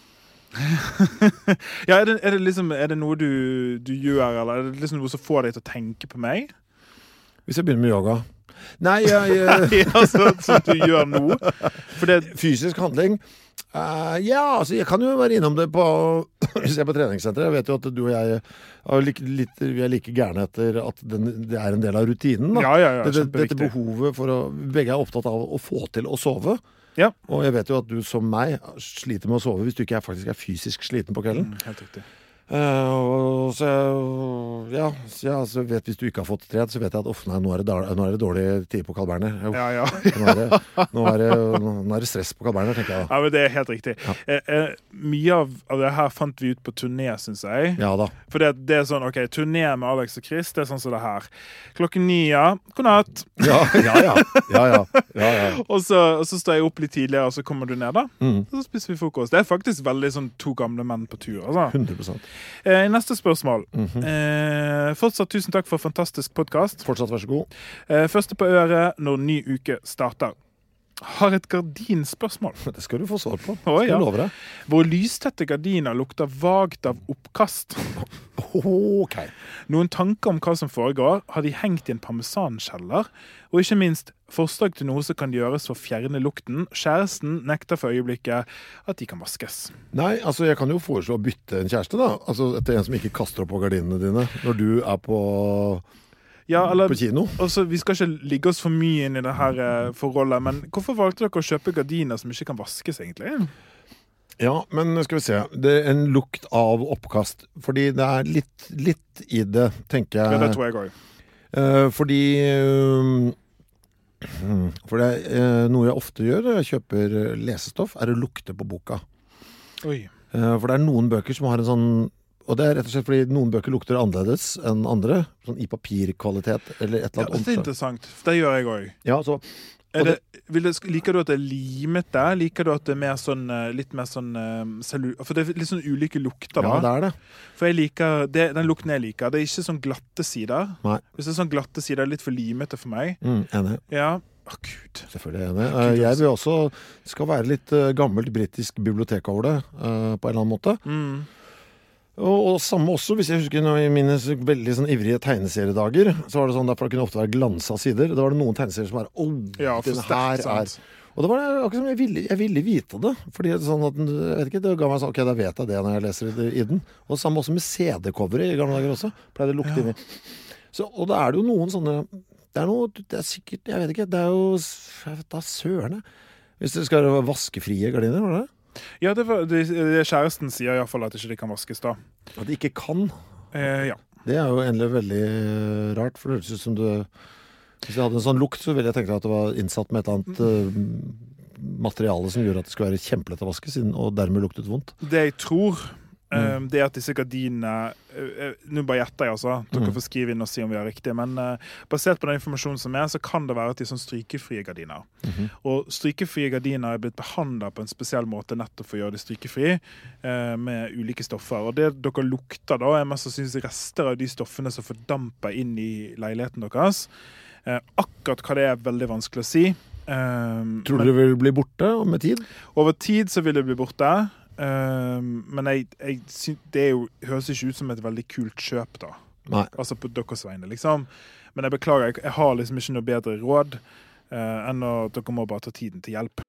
Ja, er det, er det liksom, er det noe du, du gjør, eller er det liksom noe som får deg til å tenke på meg? Hvis jeg begynner med yoga. Nei, jeg... jeg... ja, så, sånn du gjør nå. For det fysisk handling... Uh, ja, altså jeg kan jo være innom det på hvis jeg er på treningssenteret. Jeg vet jo at du og jeg er like, litt, vi er like gærne etter at den, det er en del av rutinen da. Ja, ja, ja, det, dette behovet for å, begge er opptatt av å få til å sove. Ja. Og jeg vet jo at du som meg sliter med å sove hvis du ikke er, faktisk er fysisk sliten på kvelden. Mm, helt riktig. Uh, så ja, så ja, så vet, hvis du ikke har fått trent, så vet jeg at oh, nei, nå, er det, nå er det dårlig tid på Carl Berner. Oh, ja, ja. nå, er det, nå, er det, nå er det stress på Carl Berner, tenker jeg da. Ja, men det er helt riktig. Ja. Eh, eh, mye av, av det her fant vi ut på turné, synes jeg. Ja da. For det, det er sånn, ok, turné med Alex og Chris, det er sånn som det her. Klokken ni, ja, god natt. Ja, ja, ja. ja, ja. ja, ja. og, så, og så står jeg opp litt tidligere, og så kommer du ned da. Mm. Og så spiser vi frokost. Det er faktisk veldig sånn to gamle menn på tur, altså. hundre prosent. Eh, neste spørsmål. Mm-hmm. eh, fortsatt tusen takk for fantastisk podcast. Fortsatt, vær så god. Eh, første på øret når ny uke starter. Har et gardinspørsmål. Det skal du få svar på. Å, skal ja. jeg love deg. Våre lystette gardiner lukter vagt av oppkast. Ok. Noen tanker om hva som foregår, har de hengt i en parmesankjeller, og ikke minst forslag til noe som kan gjøres for å fjerne lukten. Kjæresten nekter for øyeblikket at de kan vaskes. Nei, altså jeg kan jo foreslå å bytte en kjæreste da. Altså etter en som ikke kaster opp på gardinene dine når du er på... Ja, eller, på kino. Også, vi skal ikke ligge oss for mye inn i det her uh, forholdet, men hvorfor valgte dere å kjøpe gardiner som ikke kan vaskes egentlig? Ja, men skal vi se. Det er en lukt av oppkast, fordi det er litt, litt i det, tenker jeg. Ja, det tror jeg også. Uh, fordi uh, for det er uh, noe jeg ofte gjør når jeg kjøper lesestoff, er å lukte på boka. Oi. Uh, for det er noen bøker som har en sånn, og det er rett og slett fordi noen bøker lukter annerledes enn andre, sånn i papirkvalitet eller et eller annet. Ja, det er interessant, for det gjør jeg også. Ja, så... Er det, vil det, liker du at det er limete? Liker du at det er mer sånn, litt mer sånn celu... For det er litt sånn ulike lukter da. Ja, det er det. For jeg liker, det, den lukten jeg liker, det er ikke sånn glatte sider. Nei. Hvis det er sånn glatte sider, det er litt for limete for meg. Mm, enig. Ja. Å, Gud. Selvfølgelig enig. Uh, jeg vil også, skal være litt uh, gammelt britisk bibliotek over det, uh, på en eller annen måte. Mm. Og, og samme også, hvis jeg husker nå, i mine veldig sånn ivrige tegneseriedager, så var det sånn, derfor det kunne ofte være glansa sider. Da var det noen tegneserier som var, åh, Ja, for den sterkt, her er... sant. Og det var akkurat som jeg ville, jeg ville vite det, fordi det, sånn at, jeg vet ikke, det ga meg sånn, ok, da vet jeg det når jeg leser i, i den. Og samme også med C D-coveret i gamle dager også, pleide det å lukte Ja. inni. Så, og da er det jo noen sånne, det er noe, det er sikkert, jeg vet ikke, det er jo, jeg vet da, sørene. Hvis det skal være vaskefrie gardiner, var det det? Ja, det var, det, det kjæresten sier i hvert fall at ikke de kan vaskes da. At de ikke kan. Eh, ja. Det er jo endelig veldig rart, for det høres ut som du... Hvis jeg hadde en sånn lukt, så ville jeg tenke at det var innsatt med et eller annet uh, materiale som gjør at det skal være kjempelett å vaske, siden, og dermed luktet vondt. Det jeg tror, um, det er at disse gardinene, uh, uh, nå bare gjetter jeg altså, dere Mm. får skrive inn og si om vi har riktig, men uh, basert på den informasjonen som er, så kan det være at de er sånn strykefrie gardiner. Mhm. Og strykefrie gardiner er blitt behandlet på en spesiell måte nettopp for å gjøre det strykefri, uh, med ulike stoffer. Og det dere lukter da, er mest sannsynlig rester av de stoffene som fordamper inn i leiligheten deres. Uh, akkurat hva det er veldig vanskelig å si. Um, Tror du men- det vil bli borte med tid? Over tid så vil det bli borte. Um, men jeg, jeg sy- det er jo, høres ikke ut som et veldig kult kjøp da. Nei. Altså på deres vegne, liksom. Men jeg beklager, jeg, jeg har liksom ikke noe bedre råd uh, enn at dere må bare ta tiden til hjelp.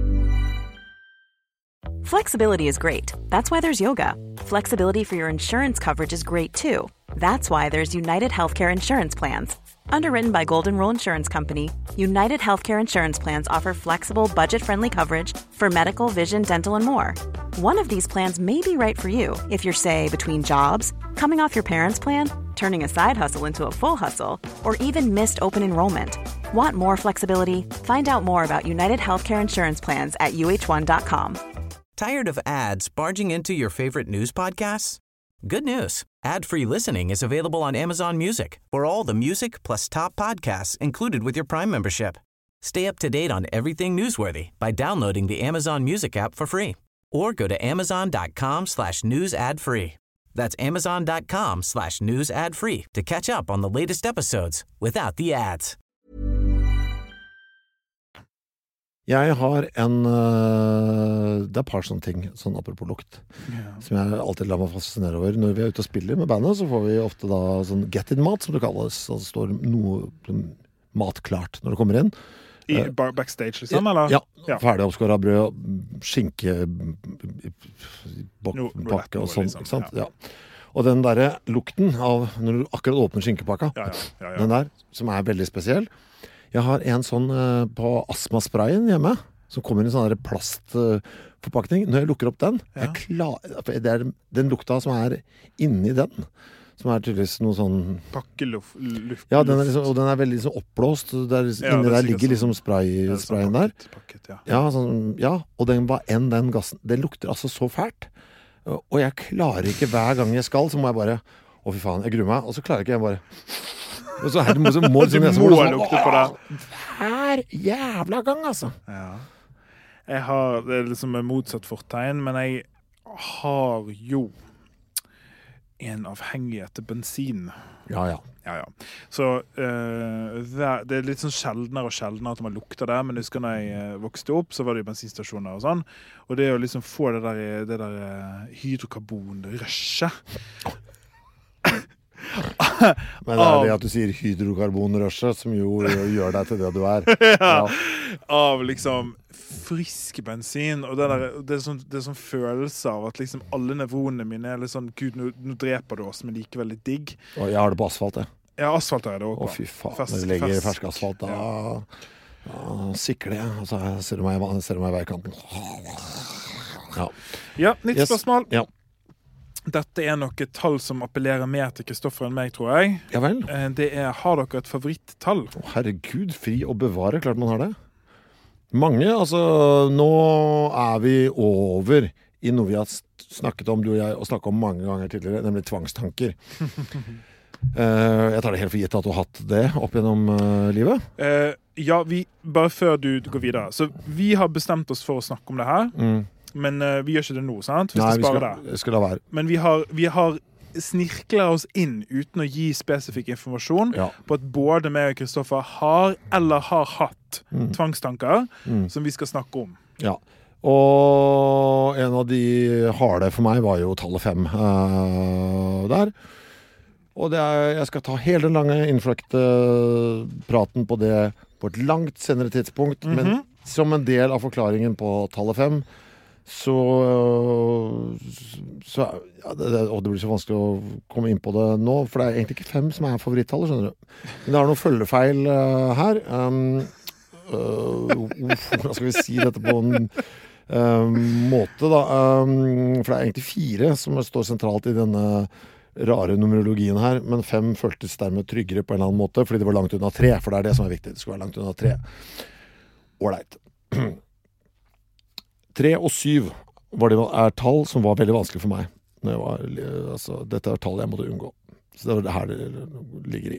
Flexibility is great. That's why there's yoga. Flexibility for your insurance coverage is great too. That's why there's United Healthcare Insurance Plans. Underwritten by Golden Rule Insurance Company, United Healthcare Insurance Plans offer flexible, budget-friendly coverage for medical, vision, dental, and more. One of these plans may be right for you if you're, say, between jobs, coming off your parents' plan, turning a side hustle into a full hustle, or even missed open enrollment. Want more flexibility? Find out more about United Healthcare Insurance Plans at U H one dot com. Tired of ads barging into your favorite news podcasts? Good news. Ad-free listening is available on Amazon Music for all the music plus top podcasts included with your Prime membership. Stay up to date on everything newsworthy by downloading the Amazon Music app for free or go to amazon.com slash news ad free. That's amazon.com slash news ad free to catch up on the latest episodes without the ads. Jeg har en, øh, det er et par sånne ting, sånn apropos lukt, som jeg alltid lar meg fascinere over. Når vi er ute og spiller med bandet, så får vi ofte da sånn get-in-mat, som det kalles. Så det står noe mat klart når det kommer inn. I ba- backstage, liksom, eller? Ja, Ja. ferdig oppskåret brød, skinke, bok, No- noe pakke og lett noe, sånn, liksom, ikke sant? ja. Ja. Og den der lukten av, når du akkurat åpner skinkepakka, Ja, ja, ja, ja. den der, som er veldig spesiell. Jeg har en sånn uh, på astmasprayen hjemme, som kommer i en sånn der plastforpakning. Når jeg lukker opp den, Ja. jeg klar, det er den lukta som er inni den, som er tydeligvis noe sånn... Pakkeluft. luft- Ja, den er liksom, og den er veldig liksom oppblåst. Der, Ja, inni det er der sikkert ligger liksom sånn- spray, Ja, sånn sprayen der. pakket, pakket, ja. Ja, sånn, ja, og den var enn den gassen. Den lukter altså så fælt. Og jeg klarer ikke hver gang jeg skal, så må jeg bare, å fy faen, jeg gruer meg. Og så klarer ikke jeg bare... Og så er det, så må, Du liksom, må lukte på det. hver jævla gang, altså. Ja. Jeg har, det er liksom en motsatt fortegn, men jeg har jo en avhengighet til bensin. Ja, ja. Ja, ja. Så eh, hver- det er litt sånn sjeldnere og sjeldnere at man lukter det, men jeg husker når jeg eh, vokste opp, så var det jo bensinstasjoner og sånn, og det er å liksom få det der, det der eh, hydrokarbon-rushet. Men det er det at du sier hydrokarbonrushet som jo gjør deg til det du er. Ja. Av liksom frisk bensin, og det, der, det, er sånn, det er sånn følelse av at liksom alle nevronene mine er litt sånn, Gud, nå, nå dreper du oss, men likevel litt digg. Og jeg har det på asfalt, jeg. Ja, asfalt har jeg det Å, også. fy faen. Fersk- Når vi legger fersk. fersk asfalt, da, da sikler jeg. Og så ser du meg, i- ser du meg i veikanten. Ja. Ja, nytt Yes. spørsmål. Ja. Dette er nok et tall som appellerer mer til Kristoffer enn meg, tror jeg. Ja vel. Eh, Det er, har dere et favorittall? Å, herregud, fri å bevare. Klart man har det. Mange, altså, nå er vi over i noe vi har snakket om, du og jeg, og snakket om mange ganger tidligere, nemlig tvangstanker. Eh, jeg tar det helt for gitt at du har hatt det opp gjennom eh, livet. Eh, ja, vi, bare før du går videre. Så vi har bestemt oss for å snakke om det her, Mm. men eh, vi gjør ikke det nå, sant? Hvis Nei, det vi sparer skal, det. skal la være. Men vi har, vi har snirkler oss inn uten å gi spesifikk informasjon Ja. på at både meg og Kristoffer har eller har hatt Mm. tvangstanker Mm. som vi skal snakke om. Ja. Og en av de harde for meg var jo tallet fem uh, der. Og det er, jeg skal ta hele den lange innfløkte praten på det på et langt senere tidspunkt, mm-hmm. men som en del av forklaringen på tallet fem, så, så ja, det, det, og det blir så vanskelig å komme inn på det nå, for det er egentlig ikke fem som er favorittallet, skjønner du. Men det er noen følgefeil uh, her. Um, uh, hvordan skal vi si dette på en uh, måte, da? Um, for det er egentlig fire som står sentralt i denne rare numerologien her, men fem føltes dermed tryggere på en eller annen måte, fordi det var langt unna tre, for det er det som er viktig. Det skal være langt unna tre. Ålreit. Tre og syv var det, er tall som var veldig vanskelig for meg. Når jeg var, altså, dette er tall jeg måtte unngå. Så det var det her det ligger i.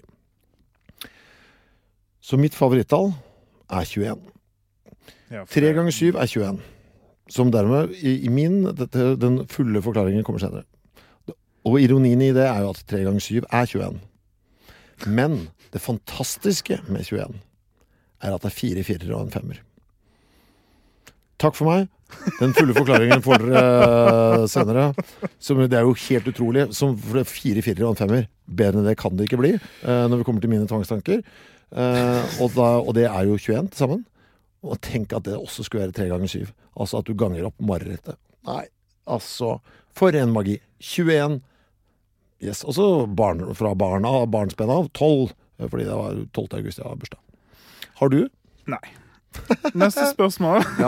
Så mitt favorittall er tjueen. Ja, tre ganger syv er tjueen. Som dermed, i, i min, dette, den fulle forklaringen kommer senere. Og ironien i det er jo at tre ganger syv er tjueen. Men det fantastiske med tjueen er at det er fire firer og en femmer. Takk for meg. Den fulle forklaringen får dere senere. Så det er jo helt utrolig. Som for fire firer og en femmer, bedre enn det kan det ikke bli når vi kommer til mine tvangstanker. Og, da, og det er jo tjueen til sammen. Og tenk at det også skulle være tre ganger syv. Altså at du ganger opp marerittet. Nei, altså, for en magi. tjueen. Yes, og så barn, fra barna, barnspenn av, tolv, fordi det var tolvte august jeg har bursdag. Har du? Nei. Neste spørsmål. Ja.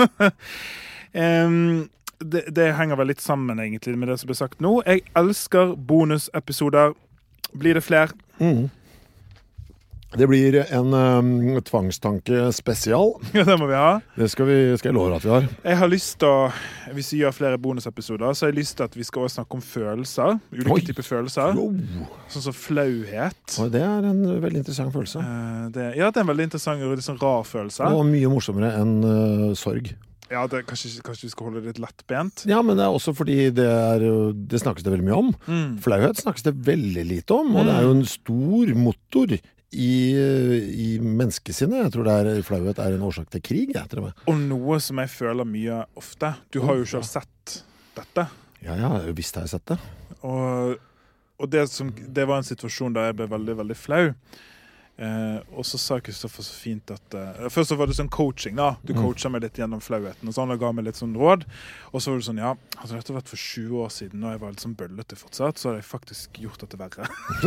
um, det, det henger vel litt sammen egentlig med det som ble sagt nå. Jeg elsker bonusepisoder. Blir det flere? Mhm. Det blir en um, tvangstanke spesial. Ja, det må vi ha. Det skal, vi, skal jeg love at vi har. Jeg har lyst til å, hvis vi gjør flere bonusepisoder, så har jeg lyst til at vi skal også snakke om følelser. Ulike Oi. typer følelser. Wow. Sånn som flauhet. Oi, det er en veldig interessant følelse. Uh, det, ja, det er en veldig interessant og litt sånn rar følelse. Og mye morsommere enn uh, sorg. Ja, det, kanskje, kanskje vi skal holde det litt lettbent. Ja, men det er også fordi det, er, det snakkes det veldig mye om. Mm. Flauhet snakkes det veldig lite om, og mm. det er jo en stor motor I, i menneskesinnet. Jeg tror det er, flauhet er en årsak til krig, jeg tror jeg. Og noe som jeg føler mye ofte. Du har jo selv sett dette. Ja, ja, visst har jeg sett det. Og, og det, som, det var en situasjon der jeg ble veldig, veldig flau. Eh, og så sa Kristoffer så fint at eh, først så var det sånn coaching da. Du coachet meg litt gjennom flauheten og sånn, og ga meg litt sånn råd. Og så var det sånn, ja, altså dette har vært for tjue år siden, og jeg var litt sånn bøllete fortsatt, så hadde jeg faktisk gjort dette verre.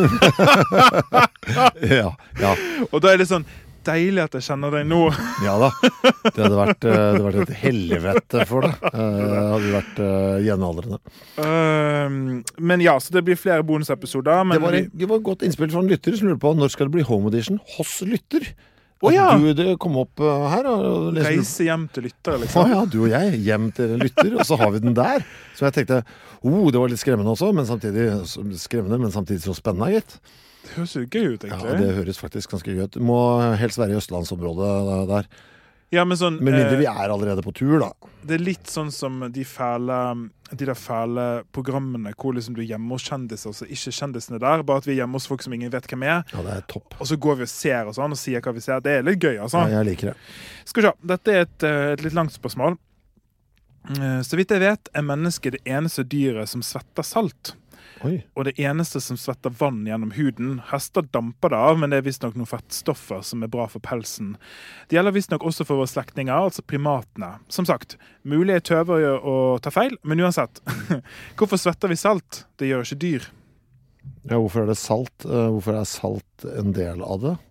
ja, ja. Og da er det sånn, deilig at jeg kjenner deg nå. Ja da, det hadde vært, det hadde vært et helvete for deg. Det hadde vært uh, gjenaldrende. Uh, men ja, så det blir flere bonusepisoder. Men det, var en, det var et godt innspill fra en lytter som lurer på når skal det bli home edition hos lytter? Å oh, ja! Du det kom opp uh, her. Og reise hjem til lytter, liksom. Ja, ja, du og jeg, hjem til lytter, og så har vi den der. Så jeg tenkte, oh, det var litt skremmende også, men samtidig, skremmende, men samtidig så spennende, gitt. Det høres jo gøy ut, egentlig. Ja, det høres faktisk ganske gøy ut. Du må helst være i Østlandsområdet der. Ja, men sånn... Men mindre vi er allerede på tur, da. Det er litt sånn som de fæle, de der fæle programmene hvor liksom du er hjemme hos kjendiser, og så ikke kjendisene der, bare at vi er hjemme hos folk som ingen vet hvem er. Ja, det er topp. Og så går vi og ser og sånn, og sier hva vi ser. Det er litt gøy, altså. Ja, jeg liker det. Skal vi se, dette er et, et litt langt spørsmål. Så vidt jeg vet, er mennesket det eneste dyret som svetter salt. Oi. Og det eneste som svetter vann gjennom huden. Hester damper det av, men det er visst nok noen fettstoffer som er bra for pelsen. Det gjelder visst nok også for våre slektninger, altså primatene. Som sagt, mulig er tøver å ta feil, men uansett. Hvorfor svetter vi salt? Det gjør ikke dyr. Ja, hvorfor er det salt? Hvorfor er salt en del av det?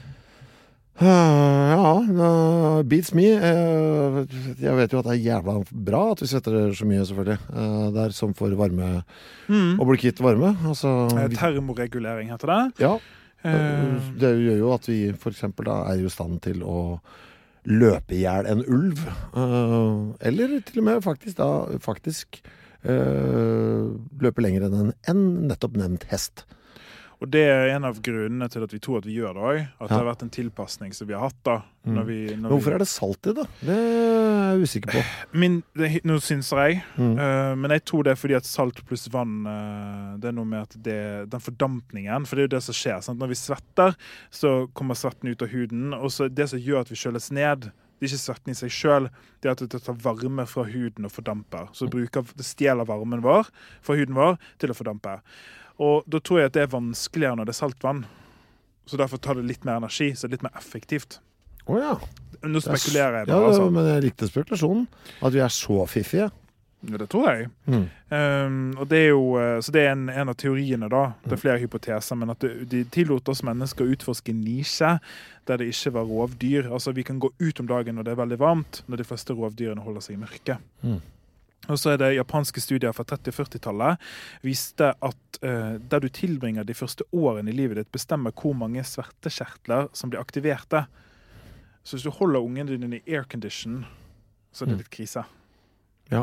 Uh, ja, uh, beats me. Uh, jeg vet jo at det er jævla bra at vi svetter så mye, selvfølgelig. Uh, det er som for varme, mm. å bli kvitt varme. Altså, termoregulering heter det. Ja, uh, det gjør jo at vi for eksempel da er i stand til å løpe ihjel en ulv. Uh, eller til og med faktisk da, faktisk uh, løpe lenger enn en, en nettopp nevnt hest. Og det er en av grunnene til at vi tror at vi gjør det også. At ja. Det har vært en tilpassning som vi har hatt da. Når vi, når men hvorfor vi... er det salt i da? Det er jeg usikker på. Min, det, nå synes jeg. Mm. Uh, men jeg tror det er fordi at salt pluss vann, uh, det er noe med at det, den fordampningen, for det er jo det som skjer. Sant? Når vi svetter, så kommer svetten ut av huden, og så det som gjør at vi kjøles ned, Det er ikke svetten i seg selv, det er at det tar varme fra huden og fordamper. Så det, bruker, det stjeler varmen vår fra huden vår til å fordampe. Og da tror jeg at det er vanskeligere når det er saltvann. Så derfor tar det litt mer energi, så det er litt mer effektivt. Åja. Nå spekulerer jeg da, bare, altså. Ja, men jeg likte spekulasjonen. At vi er så fiffige. Ja, det tror jeg. Mm. Um, og det er jo, så det er en, en av teoriene da. Det er flere hypoteser, men at det, de tillot oss mennesker å utforske en nisje der det ikke var rovdyr. Altså vi kan gå ut om dagen når det er veldig varmt, når de fleste rovdyrene holder seg i mørke. Mm. Og så er det japanske studier fra tretti- og førti-tallet viste at uh, der du tilbringer de første årene i livet ditt bestemmer hvor mange svertekjertler som blir aktiverte. Så hvis du holder ungen din i aircondition, så er det litt krise. Ja.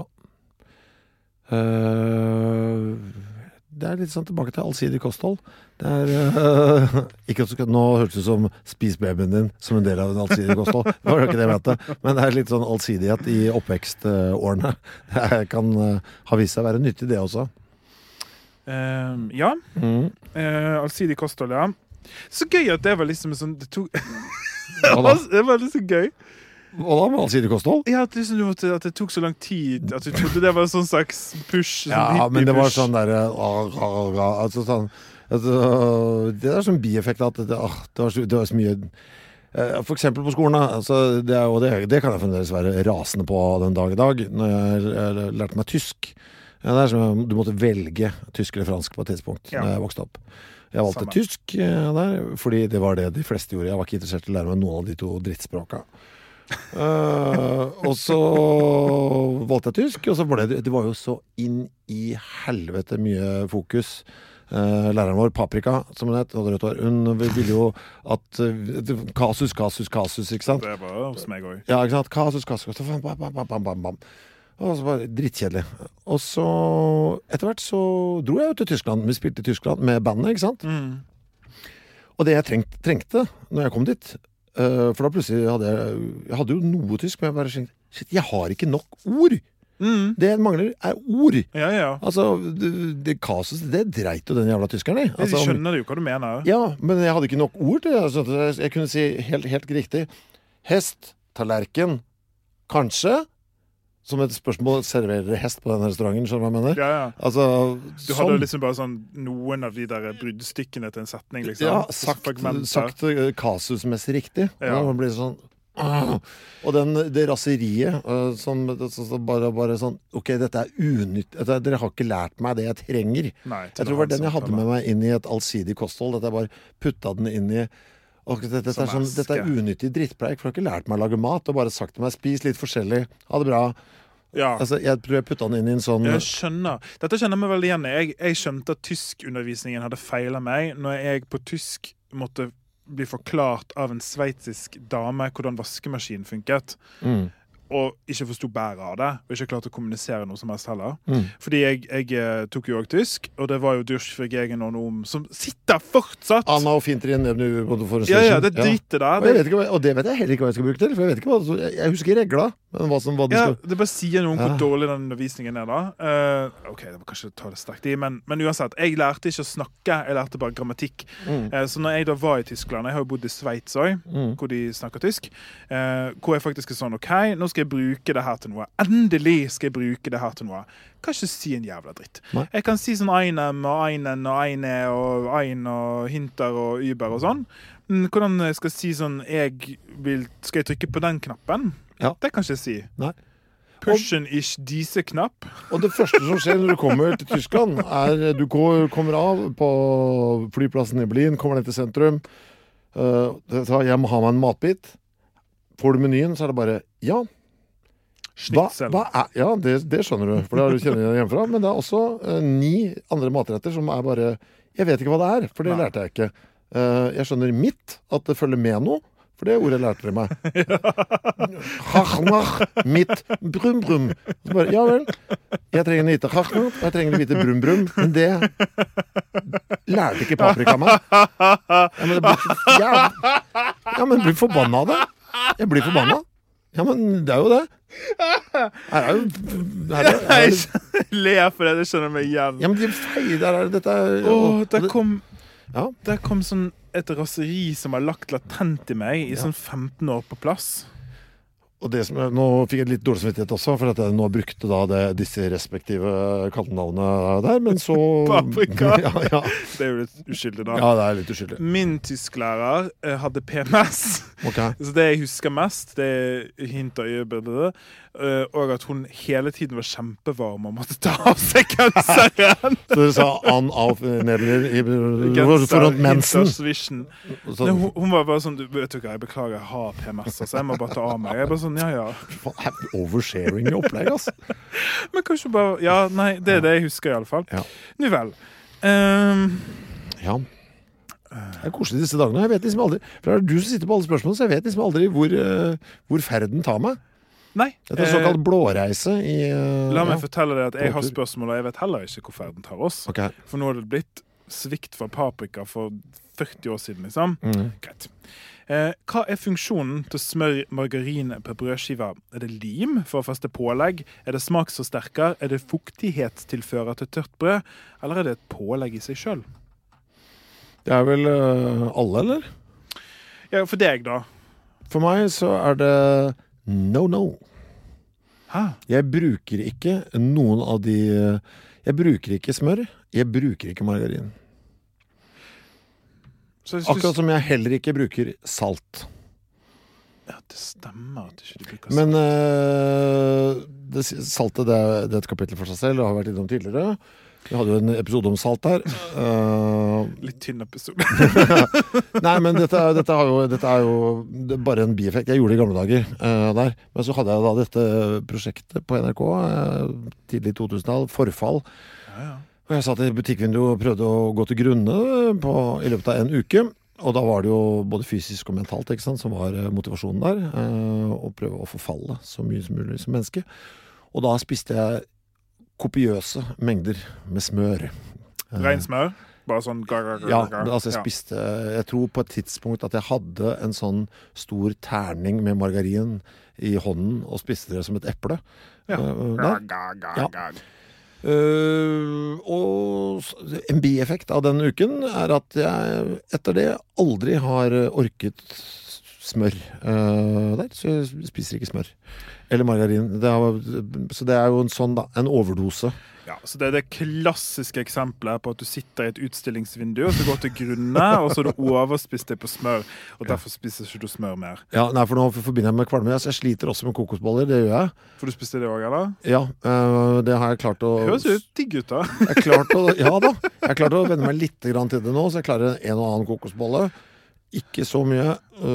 Uh, det er litt sånn tilbake til allsidig kosthold. Det er uh, ikke at du skal, nå hørtes det ut som spis babyen din som en del av en allsidig kosthold. Det var ikke det jeg mente. Men det er litt sånn allsidighet i oppvekstårene. Det kan uh, ha vist seg å være nyttig det også. Uh, ja. Mm. Uh, allsidig kosthold, ja. Så gøy at det var liksom sånn det, tok det var litt så gøy. Og da med allsidig kosthold? Ja, at, liksom, at det tok så lang tid. At du trodde det var en sånn slags push. Ja, sånn men det var push. sånn der altså, sånn, altså, det er sånn bieffekt at det, ah, det, var så, det var så mye for eksempel på skolen altså, det, og det, det kan jeg fremdeles være rasende på den dag i dag når jeg, jeg lærte meg tysk. Ja, det er som du måtte velge tysk eller fransk på et tidspunkt ja. Når jeg vokste opp. Jeg valgte Samme. tysk ja, der, fordi det var det de fleste gjorde. Jeg var ikke interessert i å lære meg noen av de to drittspråka. uh, og så valgte jeg tysk, og så var det, det var jo så inn i helvete mye fokus. Uh, læreren vår, Paprika, som hun het, hun ville jo at uh, kasus, kasus, kasus, ikke sant? Det var hos meg også. Ja, ikke sant? Kasus, kasus, kasus, bam, bam, bam, bam, bam. Og så var det drittkjedelig. Og så, etter hvert så dro jeg jo til Tyskland. Vi spilte i Tyskland med bandet, ikke sant? Mm. Og det jeg trengte, trengte når jeg kom dit, uh, for da plutselig hadde jeg, jeg hadde jo noe tysk, men jeg bare tenkte, shit, jeg har ikke nok ord. Mm. Det jeg mangler er ord. Ja, ja. Altså, det, det kasus, det dreit jo den jævla tyskeren i. Altså, jeg skjønner jo hva du mener. Ja, men jeg hadde ikke nok ord til det. Altså, jeg kunne si helt, helt riktig. Hest, tallerken, kanskje. Som et spørsmål, serverer hest på denne restauranten, skjønner du hva jeg mener? Ja, ja. Altså, du hadde sånn, liksom bare sånn noen av de der bruddstykkene til en setning, liksom. Ja, sagt, sagt kasusmessig riktig. Ja. Da blir det sånn, ah. Og den, det raseriet, uh, som så, så bare, bare sånn, ok, dette er unytt, dette, dere har ikke lært meg det jeg trenger. Nei, jeg tror det var den jeg hadde med meg inn i et allsidig kosthold, at jeg bare putta den inn i og dette, dette, er sånn, dette er unyttig drittpreik, for jeg har ikke lært meg å lage mat, og bare sagt til meg, spis litt forskjellig, ha det bra. Ja. Altså, jeg tror jeg putta den inn i en sånn... Jeg skjønner. Dette kjenner jeg meg veldig igjen i. Jeg, jeg skjønte at tyskundervisningen hadde feilet meg når jeg på tysk måtte bli forklart av en sveitsisk dame hvordan vaskemaskinen funket. Mm. Og ikke forstod bæret av det, og ikke klarte å kommunisere noe som helst heller. Mm. Fordi jeg, jeg tok jo også tysk, og det var jo Durchvergegen og noen som sitter fortsatt! Anna og Fintrin, ja, ja, det driter der. Og, jeg vet ikke, og det vet jeg heller ikke hva jeg skal bruke til, for jeg vet ikke hva, jeg husker regla, men hva som hva det ja, skal... det bare sier noe om hvor ja. dårlig den undervisningen er da. Uh, ok, det var kanskje ta det sterkt i, men, men uansett, jeg lærte ikke å snakke, jeg lærte bare grammatikk. Mm. Uh, så når jeg da var i Tyskland, jeg har jo bodd i Sveits også, mm. hvor de snakker tysk, uh, hvor jeg faktisk er sånn, ok, nå skal jeg bruke det her til noe. Endelig skal jeg bruke det her til noe. Jeg kan ikke si en jævla dritt. Nei. Jeg kan si sånn einem og einen og eine og ein og hinter og über og sånn. Hvordan jeg skal si sånn, jeg vil, skal jeg trykke på den knappen? Ja. Det kan ikke jeg si. Nei. Pushen ich diese knapp. Og det første som skjer når du kommer til Tyskland, er du går, kommer av på flyplassen i Berlin, kommer ned til sentrum, uh, jeg må ha meg en matbit. Får du menyen, så er det bare, ja, Hva, hva er, ja, det, det skjønner du, for det har du kjenner igjen hjemmefra, men det er også uh, ni andre matretter som er bare, jeg vet ikke hva det er, for det Nei. lærte jeg ikke. Uh, jeg skjønner mitt at det følger med noe, for det ordet lærte dere meg. Hachmach, mitt, brum, brum. Så bare, ja vel, jeg trenger en vite hachmach, og jeg trenger en vite brum, brum, men det lærte ikke Paprika meg. Ja, men det blir, ja, ja, men blir forbanna av det. Jeg blir forbanna. Ja, men det er jo det. Her er jo... Her er, her er, jeg ler for det, det skjønner meg igjen. Ja, men det er feil, der er dette... Er, Åh, der kom... Ja. Der kom sånn et raseri som har lagt latent i meg i ja. sånn femten år på plass. Og det som, nå fikk jeg litt dårlig samvittighet også, for at jeg nå brukte da det, disse respektive kallenavnene der, men så... Paprika! ja, ja. Det er jo litt uskyldig da. Ja, det er litt uskyldig. Min tysklærer eh, hadde P M S. Okay. Så det jeg husker mest, det er hint av øyebildet, uh, og at hun hele tiden var kjempevarm og måtte ta av seg genseren. Så du sa an av nedler i foran mensen. Nei, hun, hun var bare sånn, vet du hva, jeg beklager, jeg har P M S, altså jeg må bare ta av meg. Jeg bare sånn, ja, ja. Oversharing i opplegg, altså. Men kanskje bare, ja, nei, det er det jeg husker i alle fall. Ja. Nu vel. Um, ja. Det er koselig disse dagene. Jeg vet liksom aldri, for det er du som sitter på alle spørsmål, så jeg vet liksom aldri hvor, uh, hvor ferden tar meg. Nei. Det er en såkalt blåreise i... Uh, La meg ja, fortelle deg at jeg har spørsmål, og jeg vet heller ikke hvor ferden tar oss. Okay. For nå har det blitt svikt fra paprika for førti år siden, liksom. Mm. Greit. Eh, hva er funksjonen til smør margarin på brødskiva? Er det lim for å feste pålegg? Er det smaksforsterker? Er det fuktighetstilfører til tørt brød? Eller er det et pålegg i seg selv? Det er vel uh, alle, eller? Ja, for deg da? For meg så er det no, no. Hæ? Jeg bruker ikke noen av de... Jeg bruker ikke smør. Jeg bruker ikke margarin. Så synes... Akkurat som jeg heller ikke bruker salt. Ja, det stemmer at du ikke bruker salt. Men uh, det, saltet, det er, det er et kapittel for seg selv. Det har vært innom tidligere. Vi hadde jo en episode om salt her. Uh, Litt tynn episode. Nei, men dette, dette, har jo, dette er jo det er bare en bieffekt. Jeg gjorde det i gamle dager uh, der. Men så hadde jeg da dette prosjektet på N R K, uh, tidlig to tusen-tall, forfall. Ja, ja. Og jeg satt i butikkvinduet og prøvde å gå til grunne på, i løpet av en uke. Og da var det jo både fysisk og mentalt, ikke sant, som var motivasjonen der. Uh, å prøve å forfalle så mye som mulig som menneske. Og da spiste jeg kopiøse mengder med smør. Ren smør? Bare sånn gar, gar, gar, ja, gar. altså jeg spiste, jeg tror på et tidspunkt at jeg hadde en sånn stor terning med margarin i hånden og spiste det som et eple. Ja. Uh, gar, gar, gar, ja. gar. Uh, og en bieffekt av den uken er at jeg etter det aldri har orket smør uh, der, så jeg spiser ikke smør eller margarin. Det er, så det er jo en sånn da, en overdose. Ja, så det er det klassiske eksempelet på at du sitter i et utstillingsvindu og så går til grunne, og så har du overspist det på smør, og derfor spiser ikke du smør mer. Ja, nei, for nå forbinder jeg med kvalme. Jeg sliter også med kokosboller, det gjør jeg. For du spiste det også, eller? Ja, uh, det har jeg klart å... Det høres ut digg ut da. Jeg klart å, ja da, jeg har klart å vende meg litt grann til det nå, så jeg klarer en og annen kokosbolle. Ikke så mye.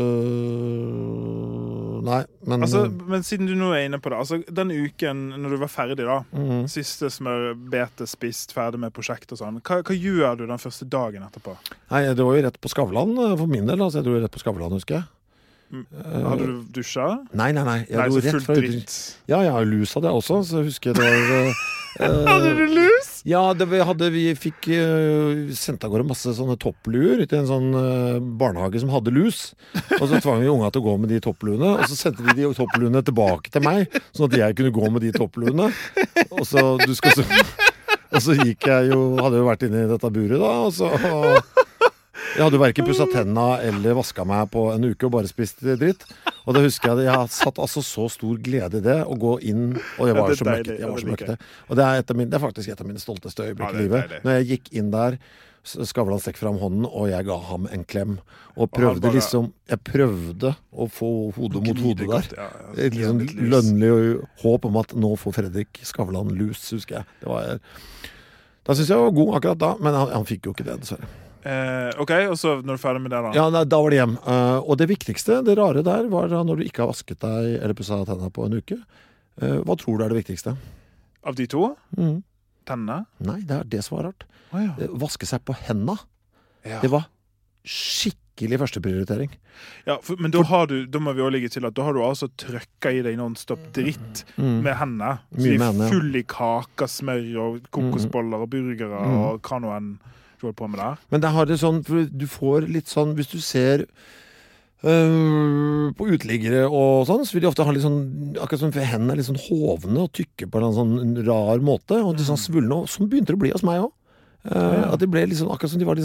Uh, nei, men... Altså, men siden du nå er inne på det, altså den uken når du var ferdig da, mm. siste smørbete spist, ferdig med prosjekt og sånn, hva, hva gjør du den første dagen etterpå? Nei, det var jo rett på Skavlan for min del, altså jeg dro rett på Skavlan, husker jeg. Mm. Hadde du dusja? Nei, nei, nei. Jeg nei, dro så fullt rett dritt. Ja, ja, lus hadde jeg også, så jeg husker det var... Uh, hadde du lus? Ja, det, vi, hadde, vi fikk uh, sendt av gårde masse sånne toppluer til en sånn uh, barnehage som hadde lus. Og så tvang vi unga til å gå med de toppluene, og så sendte vi de toppluene tilbake til meg, sånn at jeg kunne gå med de toppluene. Og så, du skal så, og så gikk jeg jo, hadde jo vært inne i dette buret da, og så... Og, jeg hadde jo hverken pusset tennene eller vasket meg på en uke og bare spist dritt. Og da husker jeg at jeg har satt altså så stor glede i det å gå inn, og jeg var så møkket. Jeg var så møkket. Og det er, min, det er faktisk et av mine stolteste øyeblikk i livet. Når jeg gikk inn der, Skavlan stekk fram hånden, og jeg ga ham en klem. Og prøvde bare, liksom, jeg prøvde å få hodet mot hodet der. Ja, ja. Et liksom lønnlig håp om at nå får Fredrik Skavlan lus, husker jeg. Det var, da synes jeg var god akkurat da, men han, han fikk jo ikke det, dessverre. Eh, ok, og så når du er ferdig med det da? Ja, nei, da var det hjem. Uh, og det viktigste, det rare der, var da når du ikke har vasket deg eller pusset tennene på en uke. Uh, hva tror du er det viktigste? Av de to? Mm. Tennene? Nei, det er det som var rart. Oh, ja. uh, Vaske seg på hendene. Ja. Det var skikkelig første prioritering. Ja, for, men da, har du, da må vi også ligge til at da har du altså trøkket i deg non-stop dritt mm. med hendene. Så de er full i kaker, smør og kokosboller og burgere mm. og hva nå enn på med der. Men det har det sånn, for du får litt sånn, hvis du ser øh, på utliggere og sånn, så vil de ofte ha litt sånn, akkurat som hendene er litt sånn hovne og tykke på en sånn rar måte, og litt sånn svulne, og sånn begynte det å bli hos meg også. Uh, ja. At det ble litt sånn, akkurat som de var litt sånn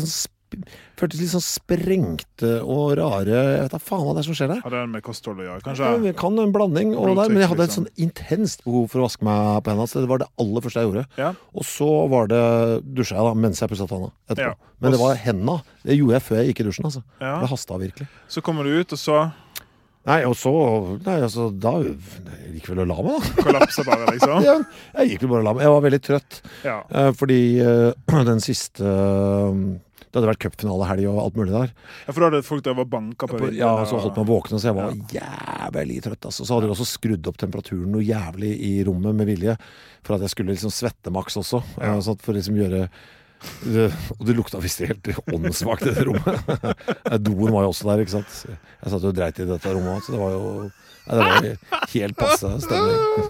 føltes litt sånn sprengte og rare. Jeg vet da faen hva det er som skjer der. Hadde det med kosthold å gjøre, kanskje? Ja, kan en blanding. Og der, men jeg hadde et liksom. sånn intenst behov for å vaske meg på hendene. Så det var det aller første jeg gjorde. Ja. Og så var det dusja jeg da, mens jeg pusset hendene etterpå. Ja. Men det var hendene. Det gjorde jeg før jeg gikk i dusjen, altså. Ja. Det hastet virkelig. Så kommer du ut, og så... Nei, og så... Nei, altså, da jeg gikk vel å la meg, da. Kollapser bare, liksom. Ja, jeg gikk vel bare å la meg. Jeg var veldig trøtt. Ja. Eh, fordi eh, den siste... Eh, det hadde vært cupfinale helg og alt mulig der. Ja, for da hadde folk der var banka på vinduet. Ja, så holdt meg våken, så jeg var ja. jævlig trøtt. Altså. Så hadde de også skrudd opp temperaturen noe jævlig i rommet med vilje, for at jeg skulle liksom svette maks også. Ja. Så for liksom gjøre... Og det lukta visst helt åndssvakt i det rommet. Doen var jo også der, ikke sant? Jeg satt jo og dreit i dette rommet, så det var jo nei, det var helt passe stemning.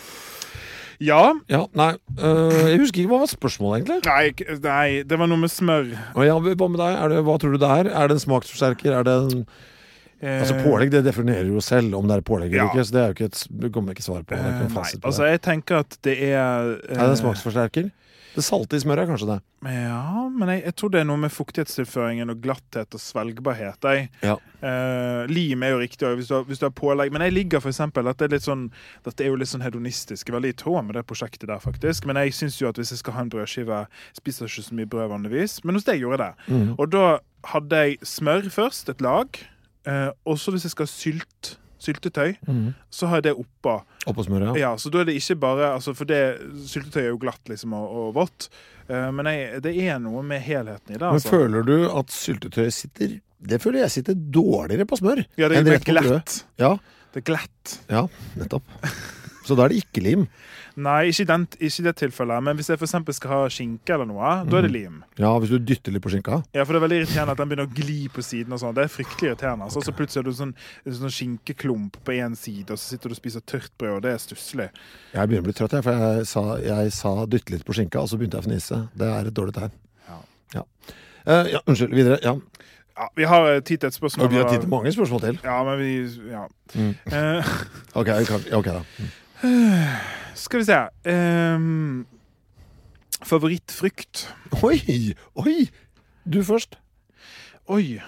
Ja. Ja, nei, øh, jeg husker ikke hva var spørsmålet egentlig. Nei, nei, det var noe med smør. Å, ja, hva med deg? Er det, hva tror du det er? Er det en smaksforsterker? Er det en... Eh, altså pålegg, det definerer jo selv om det er pålegg eller ja. ikke, så det er jo ikke et, du kommer ikke svar på det. Eh, nei, på altså det. Jeg tenker at det er... Eh, er det en smaksforsterker? Det salte i smøret, kanskje det? Ja, men jeg, jeg tror det er noe med fuktighetstilføringen og glatthet og svelgbarhet. Jeg, ja. eh, lim er jo riktig hvis du, har, hvis du har pålegg. Men jeg ligger for eksempel at det er litt sånn, dette er jo litt sånn hedonistisk, veldig i tråd med det prosjektet der faktisk. Men jeg synes jo at hvis jeg skal ha en brødskive, spiser jeg ikke så mye brød vanligvis. Men hos deg gjorde jeg det. Mm. Og da hadde jeg smør først, et lag. Eh, og så hvis jeg skal ha sylt, syltetøy, mm. så har jeg det oppå. Oppå smøret, ja. Ja, så da er det ikke bare, altså for det, syltetøy er jo glatt liksom og, og vått, uh, men jeg, det er noe med helheten i det. Men altså. Føler du at syltetøy sitter, det føler jeg sitter dårligere på smør? Ja, det er mer glatt. Ja. Det er glatt. Ja, nettopp. Så da er det ikke lim? Nei, ikke i, den, ikke i det tilfellet, men hvis jeg for eksempel skal ha skinke eller noe, mm. da er det lim. Ja, hvis du dytter litt på skinka? Ja, for det er veldig irriterende at den begynner å gli på siden og sånn. Det er fryktelig irriterende. Altså. Okay. Så plutselig er du sånn, sånn skinkeklump på en side, og så sitter du og spiser tørt brød, og det er stusselig. Jeg begynner å bli trøtt, for jeg sa, jeg sa dytte litt på skinka, og så begynte jeg å fnise. Det er et dårlig tegn. Ja. Ja. Uh, ja, unnskyld, videre, ja. Ja, vi har tid til et spørsmål. Og vi har tid til mange spørsmål til. Ja, men vi, ja. Mm. Uh, ok, ok da. Mm. Skal vi se um, favorittfrukt. Oi, oi du først. Oi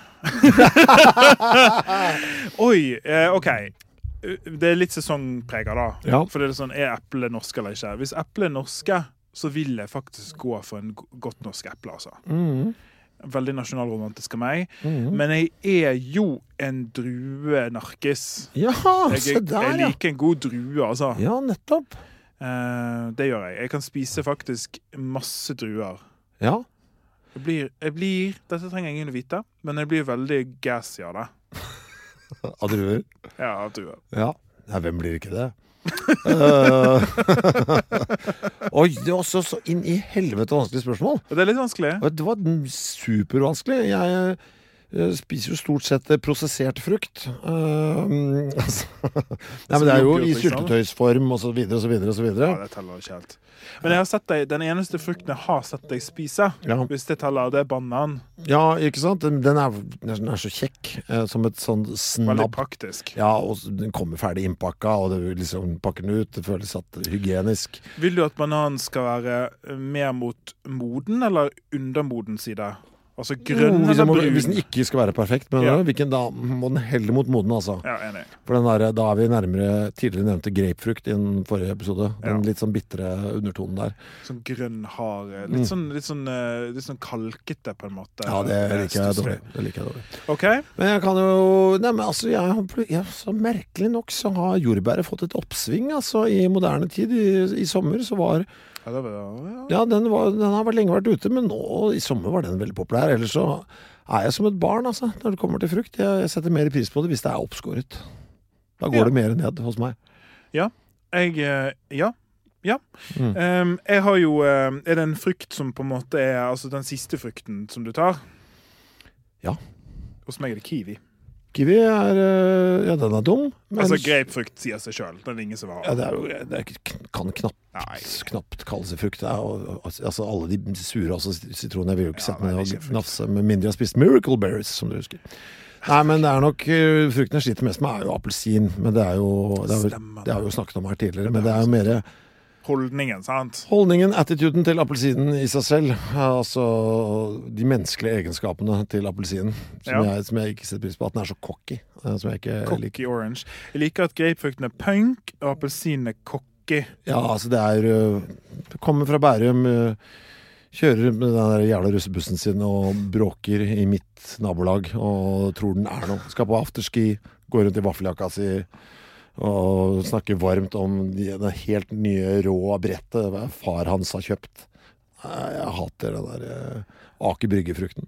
Oi, eh, ok det er litt sesongpreget da ja. For det er sånn, er eple norske eller ikke? Hvis eple er norske, så vil jeg faktisk gå for en godt norsk eple altså. Mhm Veldig nasjonalromantisk av meg. Mm. Men jeg er jo en drue-narkis. Ja, jeg, se der, ja. Jeg liker en god drue, altså. Ja, nettopp. Eh, det gjør jeg. Jeg kan spise faktisk masse druer. Ja. Jeg blir, jeg blir, dette trenger ingen å vite, men jeg blir veldig gassy av det. Av druer? Ja, av druer. Ja. Ja, hvem blir ikke det? uh, Oi, det var så, så inn i helvete vanskelig spørsmål. Det er litt vanskelig. Det var supervanskelig. Jeg, jeg spiser jo stort sett prosessert frukt. Uh, altså. Nei, men det er jo i syltetøysform og så videre og så videre og så videre. Ja, det teller ikke helt. Men jeg har sett deg, den eneste frukten jeg har sett deg spise, ja. Hvis det teller, det er banan. Ja, ikke sant? Den, den, er, den er så kjekk, eh, som et sånn snabb. Veldig praktisk. Ja, og den kommer ferdig innpakka, og du liksom pakker den ut. Det føles at hygienisk. Vil du at banan skal være mer mot moden eller undermoden side? Altså grønn oh, eller må, brun? Hvis den ikke skal være perfekt, men ja. Hvilken, da må den helle mot moden, altså. Ja, enig. For den der, da er vi nærmere tidligere nevnte grapefrukt i den forrige episode. Den ja. Litt sånn bittre undertonen der. Sånn grønn har, litt sånn, litt sånn, litt sånn kalkete på en måte. Ja, det liker jeg dårlig. Det liker jeg dårlig. Ok. Men jeg kan jo, nei, men altså, jeg, jeg, så merkelig nok så har jordbæret fått et oppsving, altså, i moderne tid. I, i sommer så var Ja, det var, ja. ja den, var, den har vært lenge vært ute, men nå i sommer var den veldig populær. Ellers så er jeg som et barn, altså, når det kommer til frukt. Jeg, jeg setter mer pris på det hvis det er oppskåret. Da går ja. Det mer ned hos meg. Ja, jeg, ja, ja. Mm. Um, jeg har jo, um, er det en frukt som på en måte er, altså den siste frukten som du tar? Ja. Hos meg er det kiwi. Kiwi er, ja, den er dum. Men altså grapefrukt sier seg selv, den er ingen som har. Ja, det, er jo, det er, kan knapt, knapt kalles frukt. Det er, og, altså alle de sure også sitroner, jeg vil jo ikke ja, sette ned og nafse med mindre jeg har spist Miracle Berries, som du husker. Nei, men det er nok, frukten jeg sliter mest med er jo appelsin, men det er jo, det, er jo, det har vi jo snakket om her tidligere, men det er jo mer, holdningen, sant? Holdningen, attituden til appelsinen i seg selv, altså de menneskelige egenskapene til appelsinen, som, Ja. jeg, som jeg ikke setter pris på, at den er så cocky. eh, Som jeg ikke Cocky liker. orange. Jeg liker at grapefrukten er punk, og appelsinen er cocky. Ja, altså det er øh, Det kommer fra Bærum, øh, kjører med den der jævla russebussen sin og bråker i mitt nabolag og tror den er noe. Skal på afterski, går rundt i vaffeljakka si og snakker varmt om de, det helt nye rå brettet hva far hans har kjøpt. Nei, Jeg hater den der øh, Aker Brygge-frukten.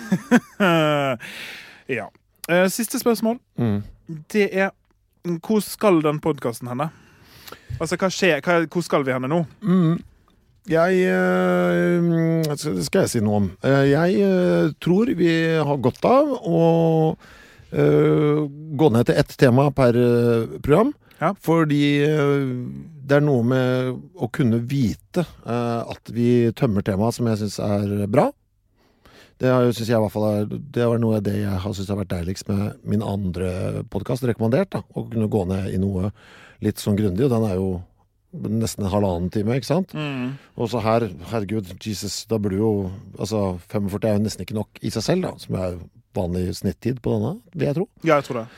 Ja. Eh, Siste spørsmål. Mm. Det er, hvor skal den podcasten henne? Altså, hva skjer? Hva, hvor skal vi henne nå? Mm. Jeg øh, Det skal jeg si noe om. Eh, Jeg øh, tror vi har godt av å øh, gå ned til ett tema per øh, program. Ja. Fordi øh, det er noe med å kunne vite øh, at vi tømmer temaet som jeg synes er bra. Det har, synes jeg i hvert fall er, det var noe av det jeg har synes har vært deiligst med min andre podcast, rekommandert da, å kunne gå ned i noe litt sånn grundig, og den er jo nesten en halvannen time, ikke sant? Mm. Og så her, herregud, Jesus, da burde jo, altså femogførti er jo nesten ikke nok i seg selv da, som er vanlig snittid på denne, vil jeg tro. Ja, jeg tror det.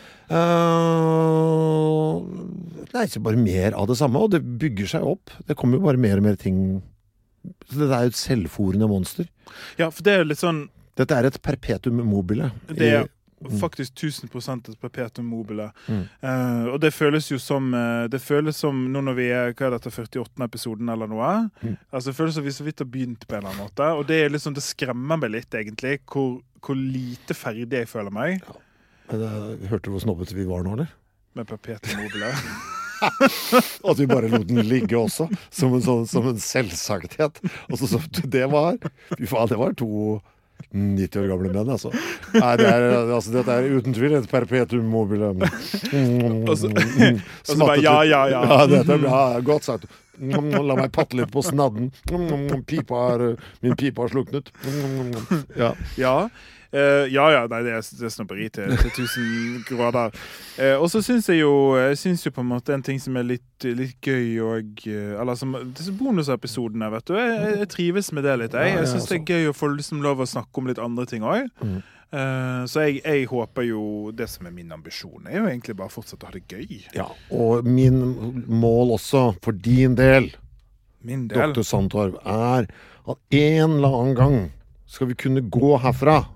Uh, nei, så bare mer av det samme, og det bygger seg opp. Det kommer jo bare mer og mer ting. Så det er jo et selvforende monster. Ja, for det er jo litt sånn, Dette er et perpetuum mobile. det er Mm. faktisk tusen prosent et perpetuum mobile. Mm. Eh, og det føles jo som, eh, det føles som nå når vi er, hva er dette, førtiåttende episoden eller noe? Mm. Altså det føles som vi så vidt har begynt på en eller annen måte, og det er liksom, det skremmer meg litt egentlig, hvor, hvor lite ferdig jeg føler meg Men, uh, hørte du hvor snobbet vi var nå, eller? med perpetuum mobile. At vi bare lot den ligge også, som en, sånn, som en selvsagthet. Og så, så det var, fy faen, det var to nitti år gamle menn, altså. Nei, det er, altså, dette er uten tvil et perpetuum mobile. Mm, Og så- og så bare, ja, ja, ja. Ja, dette er bra, godt sagt. La meg patte litt på snadden. Pipa er, min pipa har sluknet. Ja. Ja, eh, ja, ja, nei, det er, det er snobberi til, til tusen grader. Eh, og så synes jeg jo, jeg synes jo på en måte en ting som er litt, litt gøy, og, eh, eller som, disse bonusepisodene, vet du, jeg, jeg trives med det litt, jeg. Ja, ja, Jeg synes det er altså. gøy å få liksom lov å snakke om litt andre ting også. Mm. Eh, så jeg, jeg håper jo, det som er min ambisjon, er jo egentlig bare å fortsette å ha det gøy. Ja, og min mål også, for din del, Min del. doktor Sandtorv, er at en eller annen gang skal vi kunne gå herfra,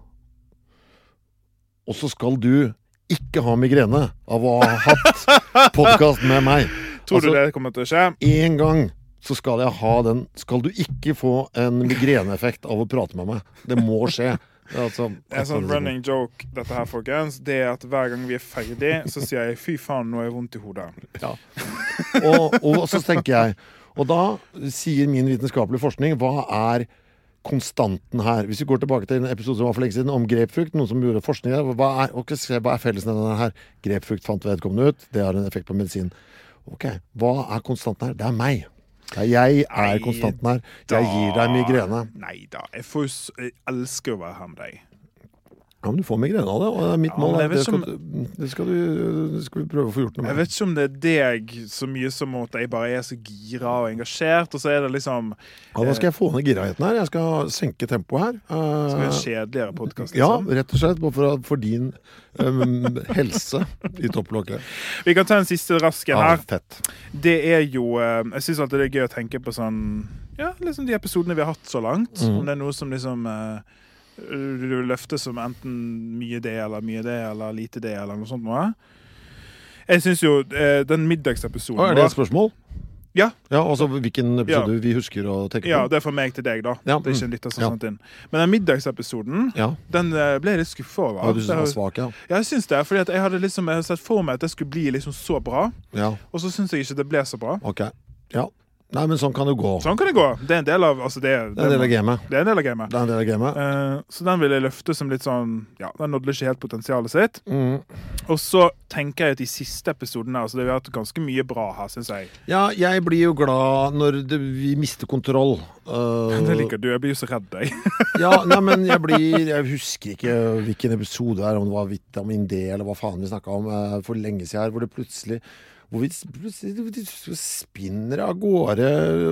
og så skal du ikke ha migrene av å ha hatt podcast med meg. Tror du Altså, det kommer til å skje? en gang så skal jeg ha den, skal du ikke få en migreneeffekt av å prate med meg. Det må skje. Det er altså, En sånn running joke, dette her, folkens, det er at hver gang vi er ferdig, så sier jeg, fy faen, nå er jeg vondt i hodet. Ja. Og, og så tenker jeg, og da sier min vitenskapelige forskning, hva er konstanten her? Hvis vi går tilbake til en episode som var for lenge siden om grepfrukt, noen som gjorde forskning der, hva er, ok, se, hva er fellesnevneren her? Grepfrukt fant vedkommende ut, det har en effekt på medisin. Ok, hva er konstanten her? Det er meg. Det er jeg er Nei, konstanten her. Jeg gir deg migrene. Nei da, jeg, får, jo s- jeg elsker å være her med deg. Ja, men du får migrene av det, og det er mitt Ja, mål. men jeg er- vet Det skal, ikke du- det skal du det skal vi prøve å få gjort noe Jeg med. vet ikke om det er deg så mye som at jeg bare er så gira og engasjert, og så er det liksom Ja, da skal jeg få ned giraheten her. Jeg skal senke tempoet her. skal være en Eh, kjedeligere podcast. Ja, Liksom. rett og slett, bare for, for din um, helse i topplokket. Vi kan ta en siste rask en Ja, her. fett. Det er jo eh, Jeg synes alltid det er gøy å tenke på sånn ja, liksom de episodene vi har hatt så langt. Mm. Om det er noe som liksom eh, du løfter som enten mye det, eller mye det, eller lite det, eller noe sånt noe. Jeg synes jo eh, den middagsepisoden Å, er det vår- et spørsmål? Ja. Ja, altså hvilken episode vi husker å tenke på? Ja, det er fra meg til deg, da. Ja, Det er ikke en mm. lytter som Ja. sendt inn. Men den middagsepisoden, Ja, den eh, ble jeg litt skuffet over. ja du synes Det den har- var svak, ja. Ja, jeg synes det, fordi at jeg hadde liksom jeg hadde sett for meg at det skulle bli liksom så bra, Ja, og så synes jeg ikke det ble så bra. ok. Ja. Nei, men sånn kan det gå. Sånn kan det gå. Det er en del av, altså det, Det er en del av gamet. det er en del av gamet. Det er en del av gamet. Eh, så den vil jeg løfte som litt sånn, ja, den nådde ikke helt potensialet sitt. Mm. Og så tenker jeg at de siste episodene, altså det har vært ganske mye bra her, synes jeg. Ja, jeg blir jo glad når det, vi mister kontroll. Uh, Det liker du, jeg blir jo så redd deg. Ja, nei, men jeg blir Jeg husker ikke hvilken episode det er, om det var vitamin D eller hva faen vi snakket om uh, for lenge siden her, hvor det plutselig hvor vi spinner av gårde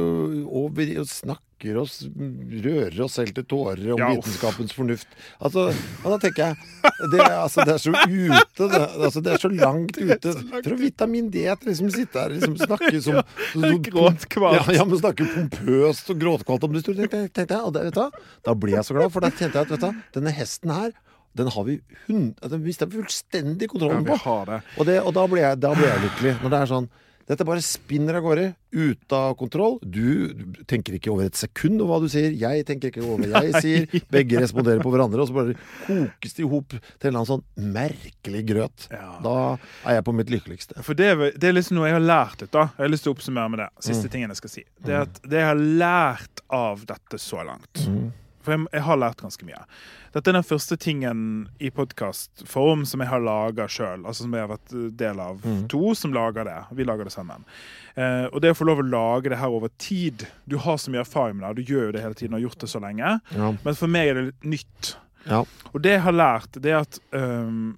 over og snakker oss, rører oss selv til tårer om ja, vitenskapens fornuft. Altså, ja, da tenker jeg, det, altså, det er så ute, det, altså, det er så langt ute. For vitamin D, liksom sitte her, liksom snakke som... Ja, gråtkvalt. Ja, ja, men snakke pompøst og gråtkvalt om det store, tenkte jeg, og det, vet du, da ble jeg så glad, for da tenkte jeg at, vet du, denne hesten her, den har vi hund, den mister fullstendig kontrollen på. Ja, det. Og, det, og da, ble jeg, da ble jeg lykkelig. Når det er sånn, dette bare spinner av gårde, ut av kontroll. Du, du tenker ikke over et sekund over hva du sier. Jeg tenker ikke over hva jeg sier. Begge responderer på hverandre, og så bare kokes de ihop til en eller annen sånn merkelig grøt. Ja. Da er jeg på mitt lykkeligste. For det, det er liksom noe jeg har lært ut da. Jeg har lyst til å oppsummere med det. Siste mm. tingen jeg skal si. Det er at det jeg har lært av dette så langt. Mm. For jeg, jeg har lært ganske mye. Dette er den første tingen i podcastform som jeg har laget selv, altså som jeg har vært del av mm. to som lager det. Vi lager det sammen. Eh, og det å få lov å lage det her over tid, du har så mye erfaring med det, du gjør jo det hele tiden og har gjort det så lenge, ja. Men for meg er det nytt. Ja. Og det jeg har lært, det er at um,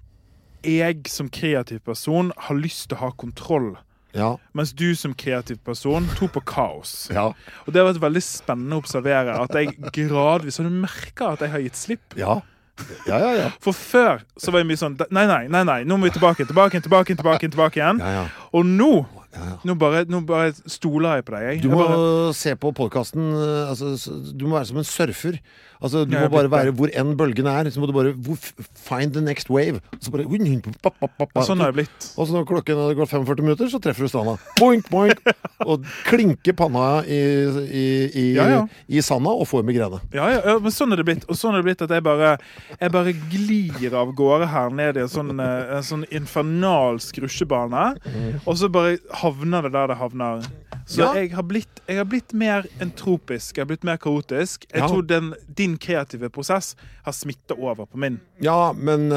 jeg som kreativ person har lyst til å ha kontroll. Ja. Mens du som kreativ person tog på kaos. Ja. Og det har vært veldig spennende å observere at jeg gradvis, og du merker at jeg har gitt slipp. Ja. Ja, ja, ja. For før så var jeg mye sånn, nei, nei, nei, nei, nå må vi tilbake, tilbake, tilbake, tilbake, tilbake igjen. Ja, ja. Og nå, ja, ja. Nå, bare, nå bare stoler jeg på deg. Jeg. Du må jeg bare... se på podcasten, altså, du må være som en surfer. Altså, du ja, må bare være hvor enn bølgen er, så må du bare find the next wave. Så bare, pop, pop, pop, pop. Sånn har det blitt. Og så når klokken har gått femogførti minutter, så treffer du stranda. Boink, boink. Og klinker panna i, i, i, ja, ja. i sanda og får migrene. Ja, ja, ja, men sånn er det blitt. Og sånn er det blitt at jeg bare, jeg bare glir av gårde her ned i en sånn, en sånn infernalsk rusjebane. Mm. Og så bare havner det der det havner. Så ja. jeg, har blitt, jeg har blitt mer entropisk, jeg har blitt mer kaotisk. Jeg ja. tror den, din kreative prosess har smittet over på min. Ja, men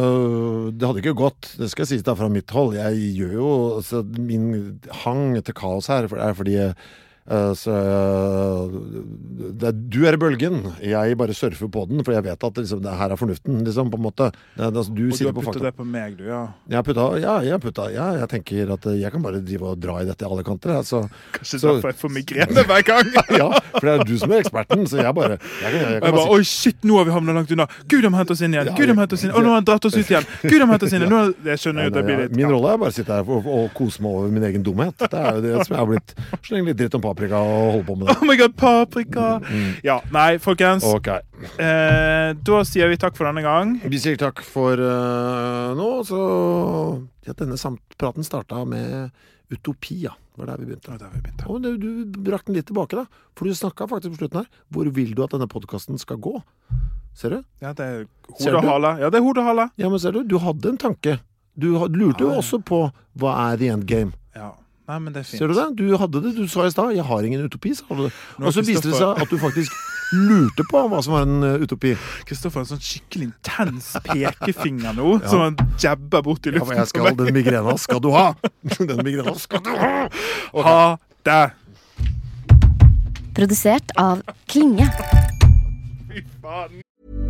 øh, det hadde ikke gått. Det skal jeg si da fra mitt hold. Jeg gjør jo, altså, min hang til kaos her, for det er fordi uh, så, uh, det, du er i bølgen. Jeg bare surfer på den, for jeg vet at liksom, det her er fornuften, liksom, på en måte. Det, det, altså, du og du har puttet det på meg, du, ja. Jeg putta, ja, jeg putta, ja, jeg tenker at jeg kan bare drive og dra i dette i alle kanter. Altså. Kanskje så, derfor jeg får migrene hver gang. Ja, for det er du som er eksperten, så jeg bare... Jeg kan, jeg kan jeg bare, oi shit, nå har vi havnet langt unna. Gud, de henter oss inn igjen. Gud, de henter oss inn. Og nå har han dratt oss ut igjen. Gud, de henter oss inn igjen. Nå, jeg skjønner jo, det blir litt... Min rolle er bare å sitte her og, og kose meg over min egen dumhet. Det er jo det som jeg har blitt slenge litt dritt om paprika og holde på med det. Oh my god, paprika! Mm. Ja, nei, folkens. Okay. Eh, da sier vi takk for denne gang. Vi sier takk for uh, nå, så... Ja, denne praten startet med utopia. Det var der vi begynte. Det var der vi begynte. Og det, du brakte den litt tilbake da. For du snakket faktisk på slutten her. Hvor vil du at denne podcasten skal gå? Ser du? Ja, det er hode og hale. Ja, det er hode og hale. Ja, men ser du? Du hadde en tanke. Du lurte jo også på hva er the endgame. Ja. Nei, men det er fint. Ser du det? Du hadde det, du sa i sted, jeg har ingen utopi, sa du. Og så viste det seg at du faktisk lurte på hva som var en uh, utopi. Kristoffer har en sånn skikkelig intens pekefinger nå, ja. Som han jabber bort i luften. Ja, jeg skal, den migrena skal du ha! Den migrena skal du ha! Okay. Ha det! Produsert av Klinge. Fy faen.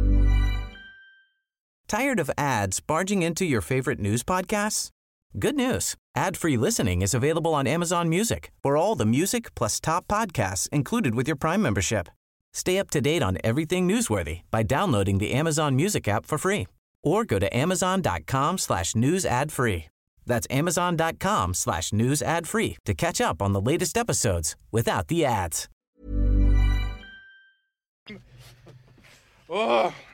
Tired of ads barging into your favorite news podcasts? Good news. Ad-free listening is available on Amazon Music for all the music plus top podcasts included with your Prime membership. Stay up to date on everything newsworthy by downloading the Amazon Music app for free or go to amazon.com slash news ad free. That's amazon.com slash news ad free to catch up on the latest episodes without the ads. Oh.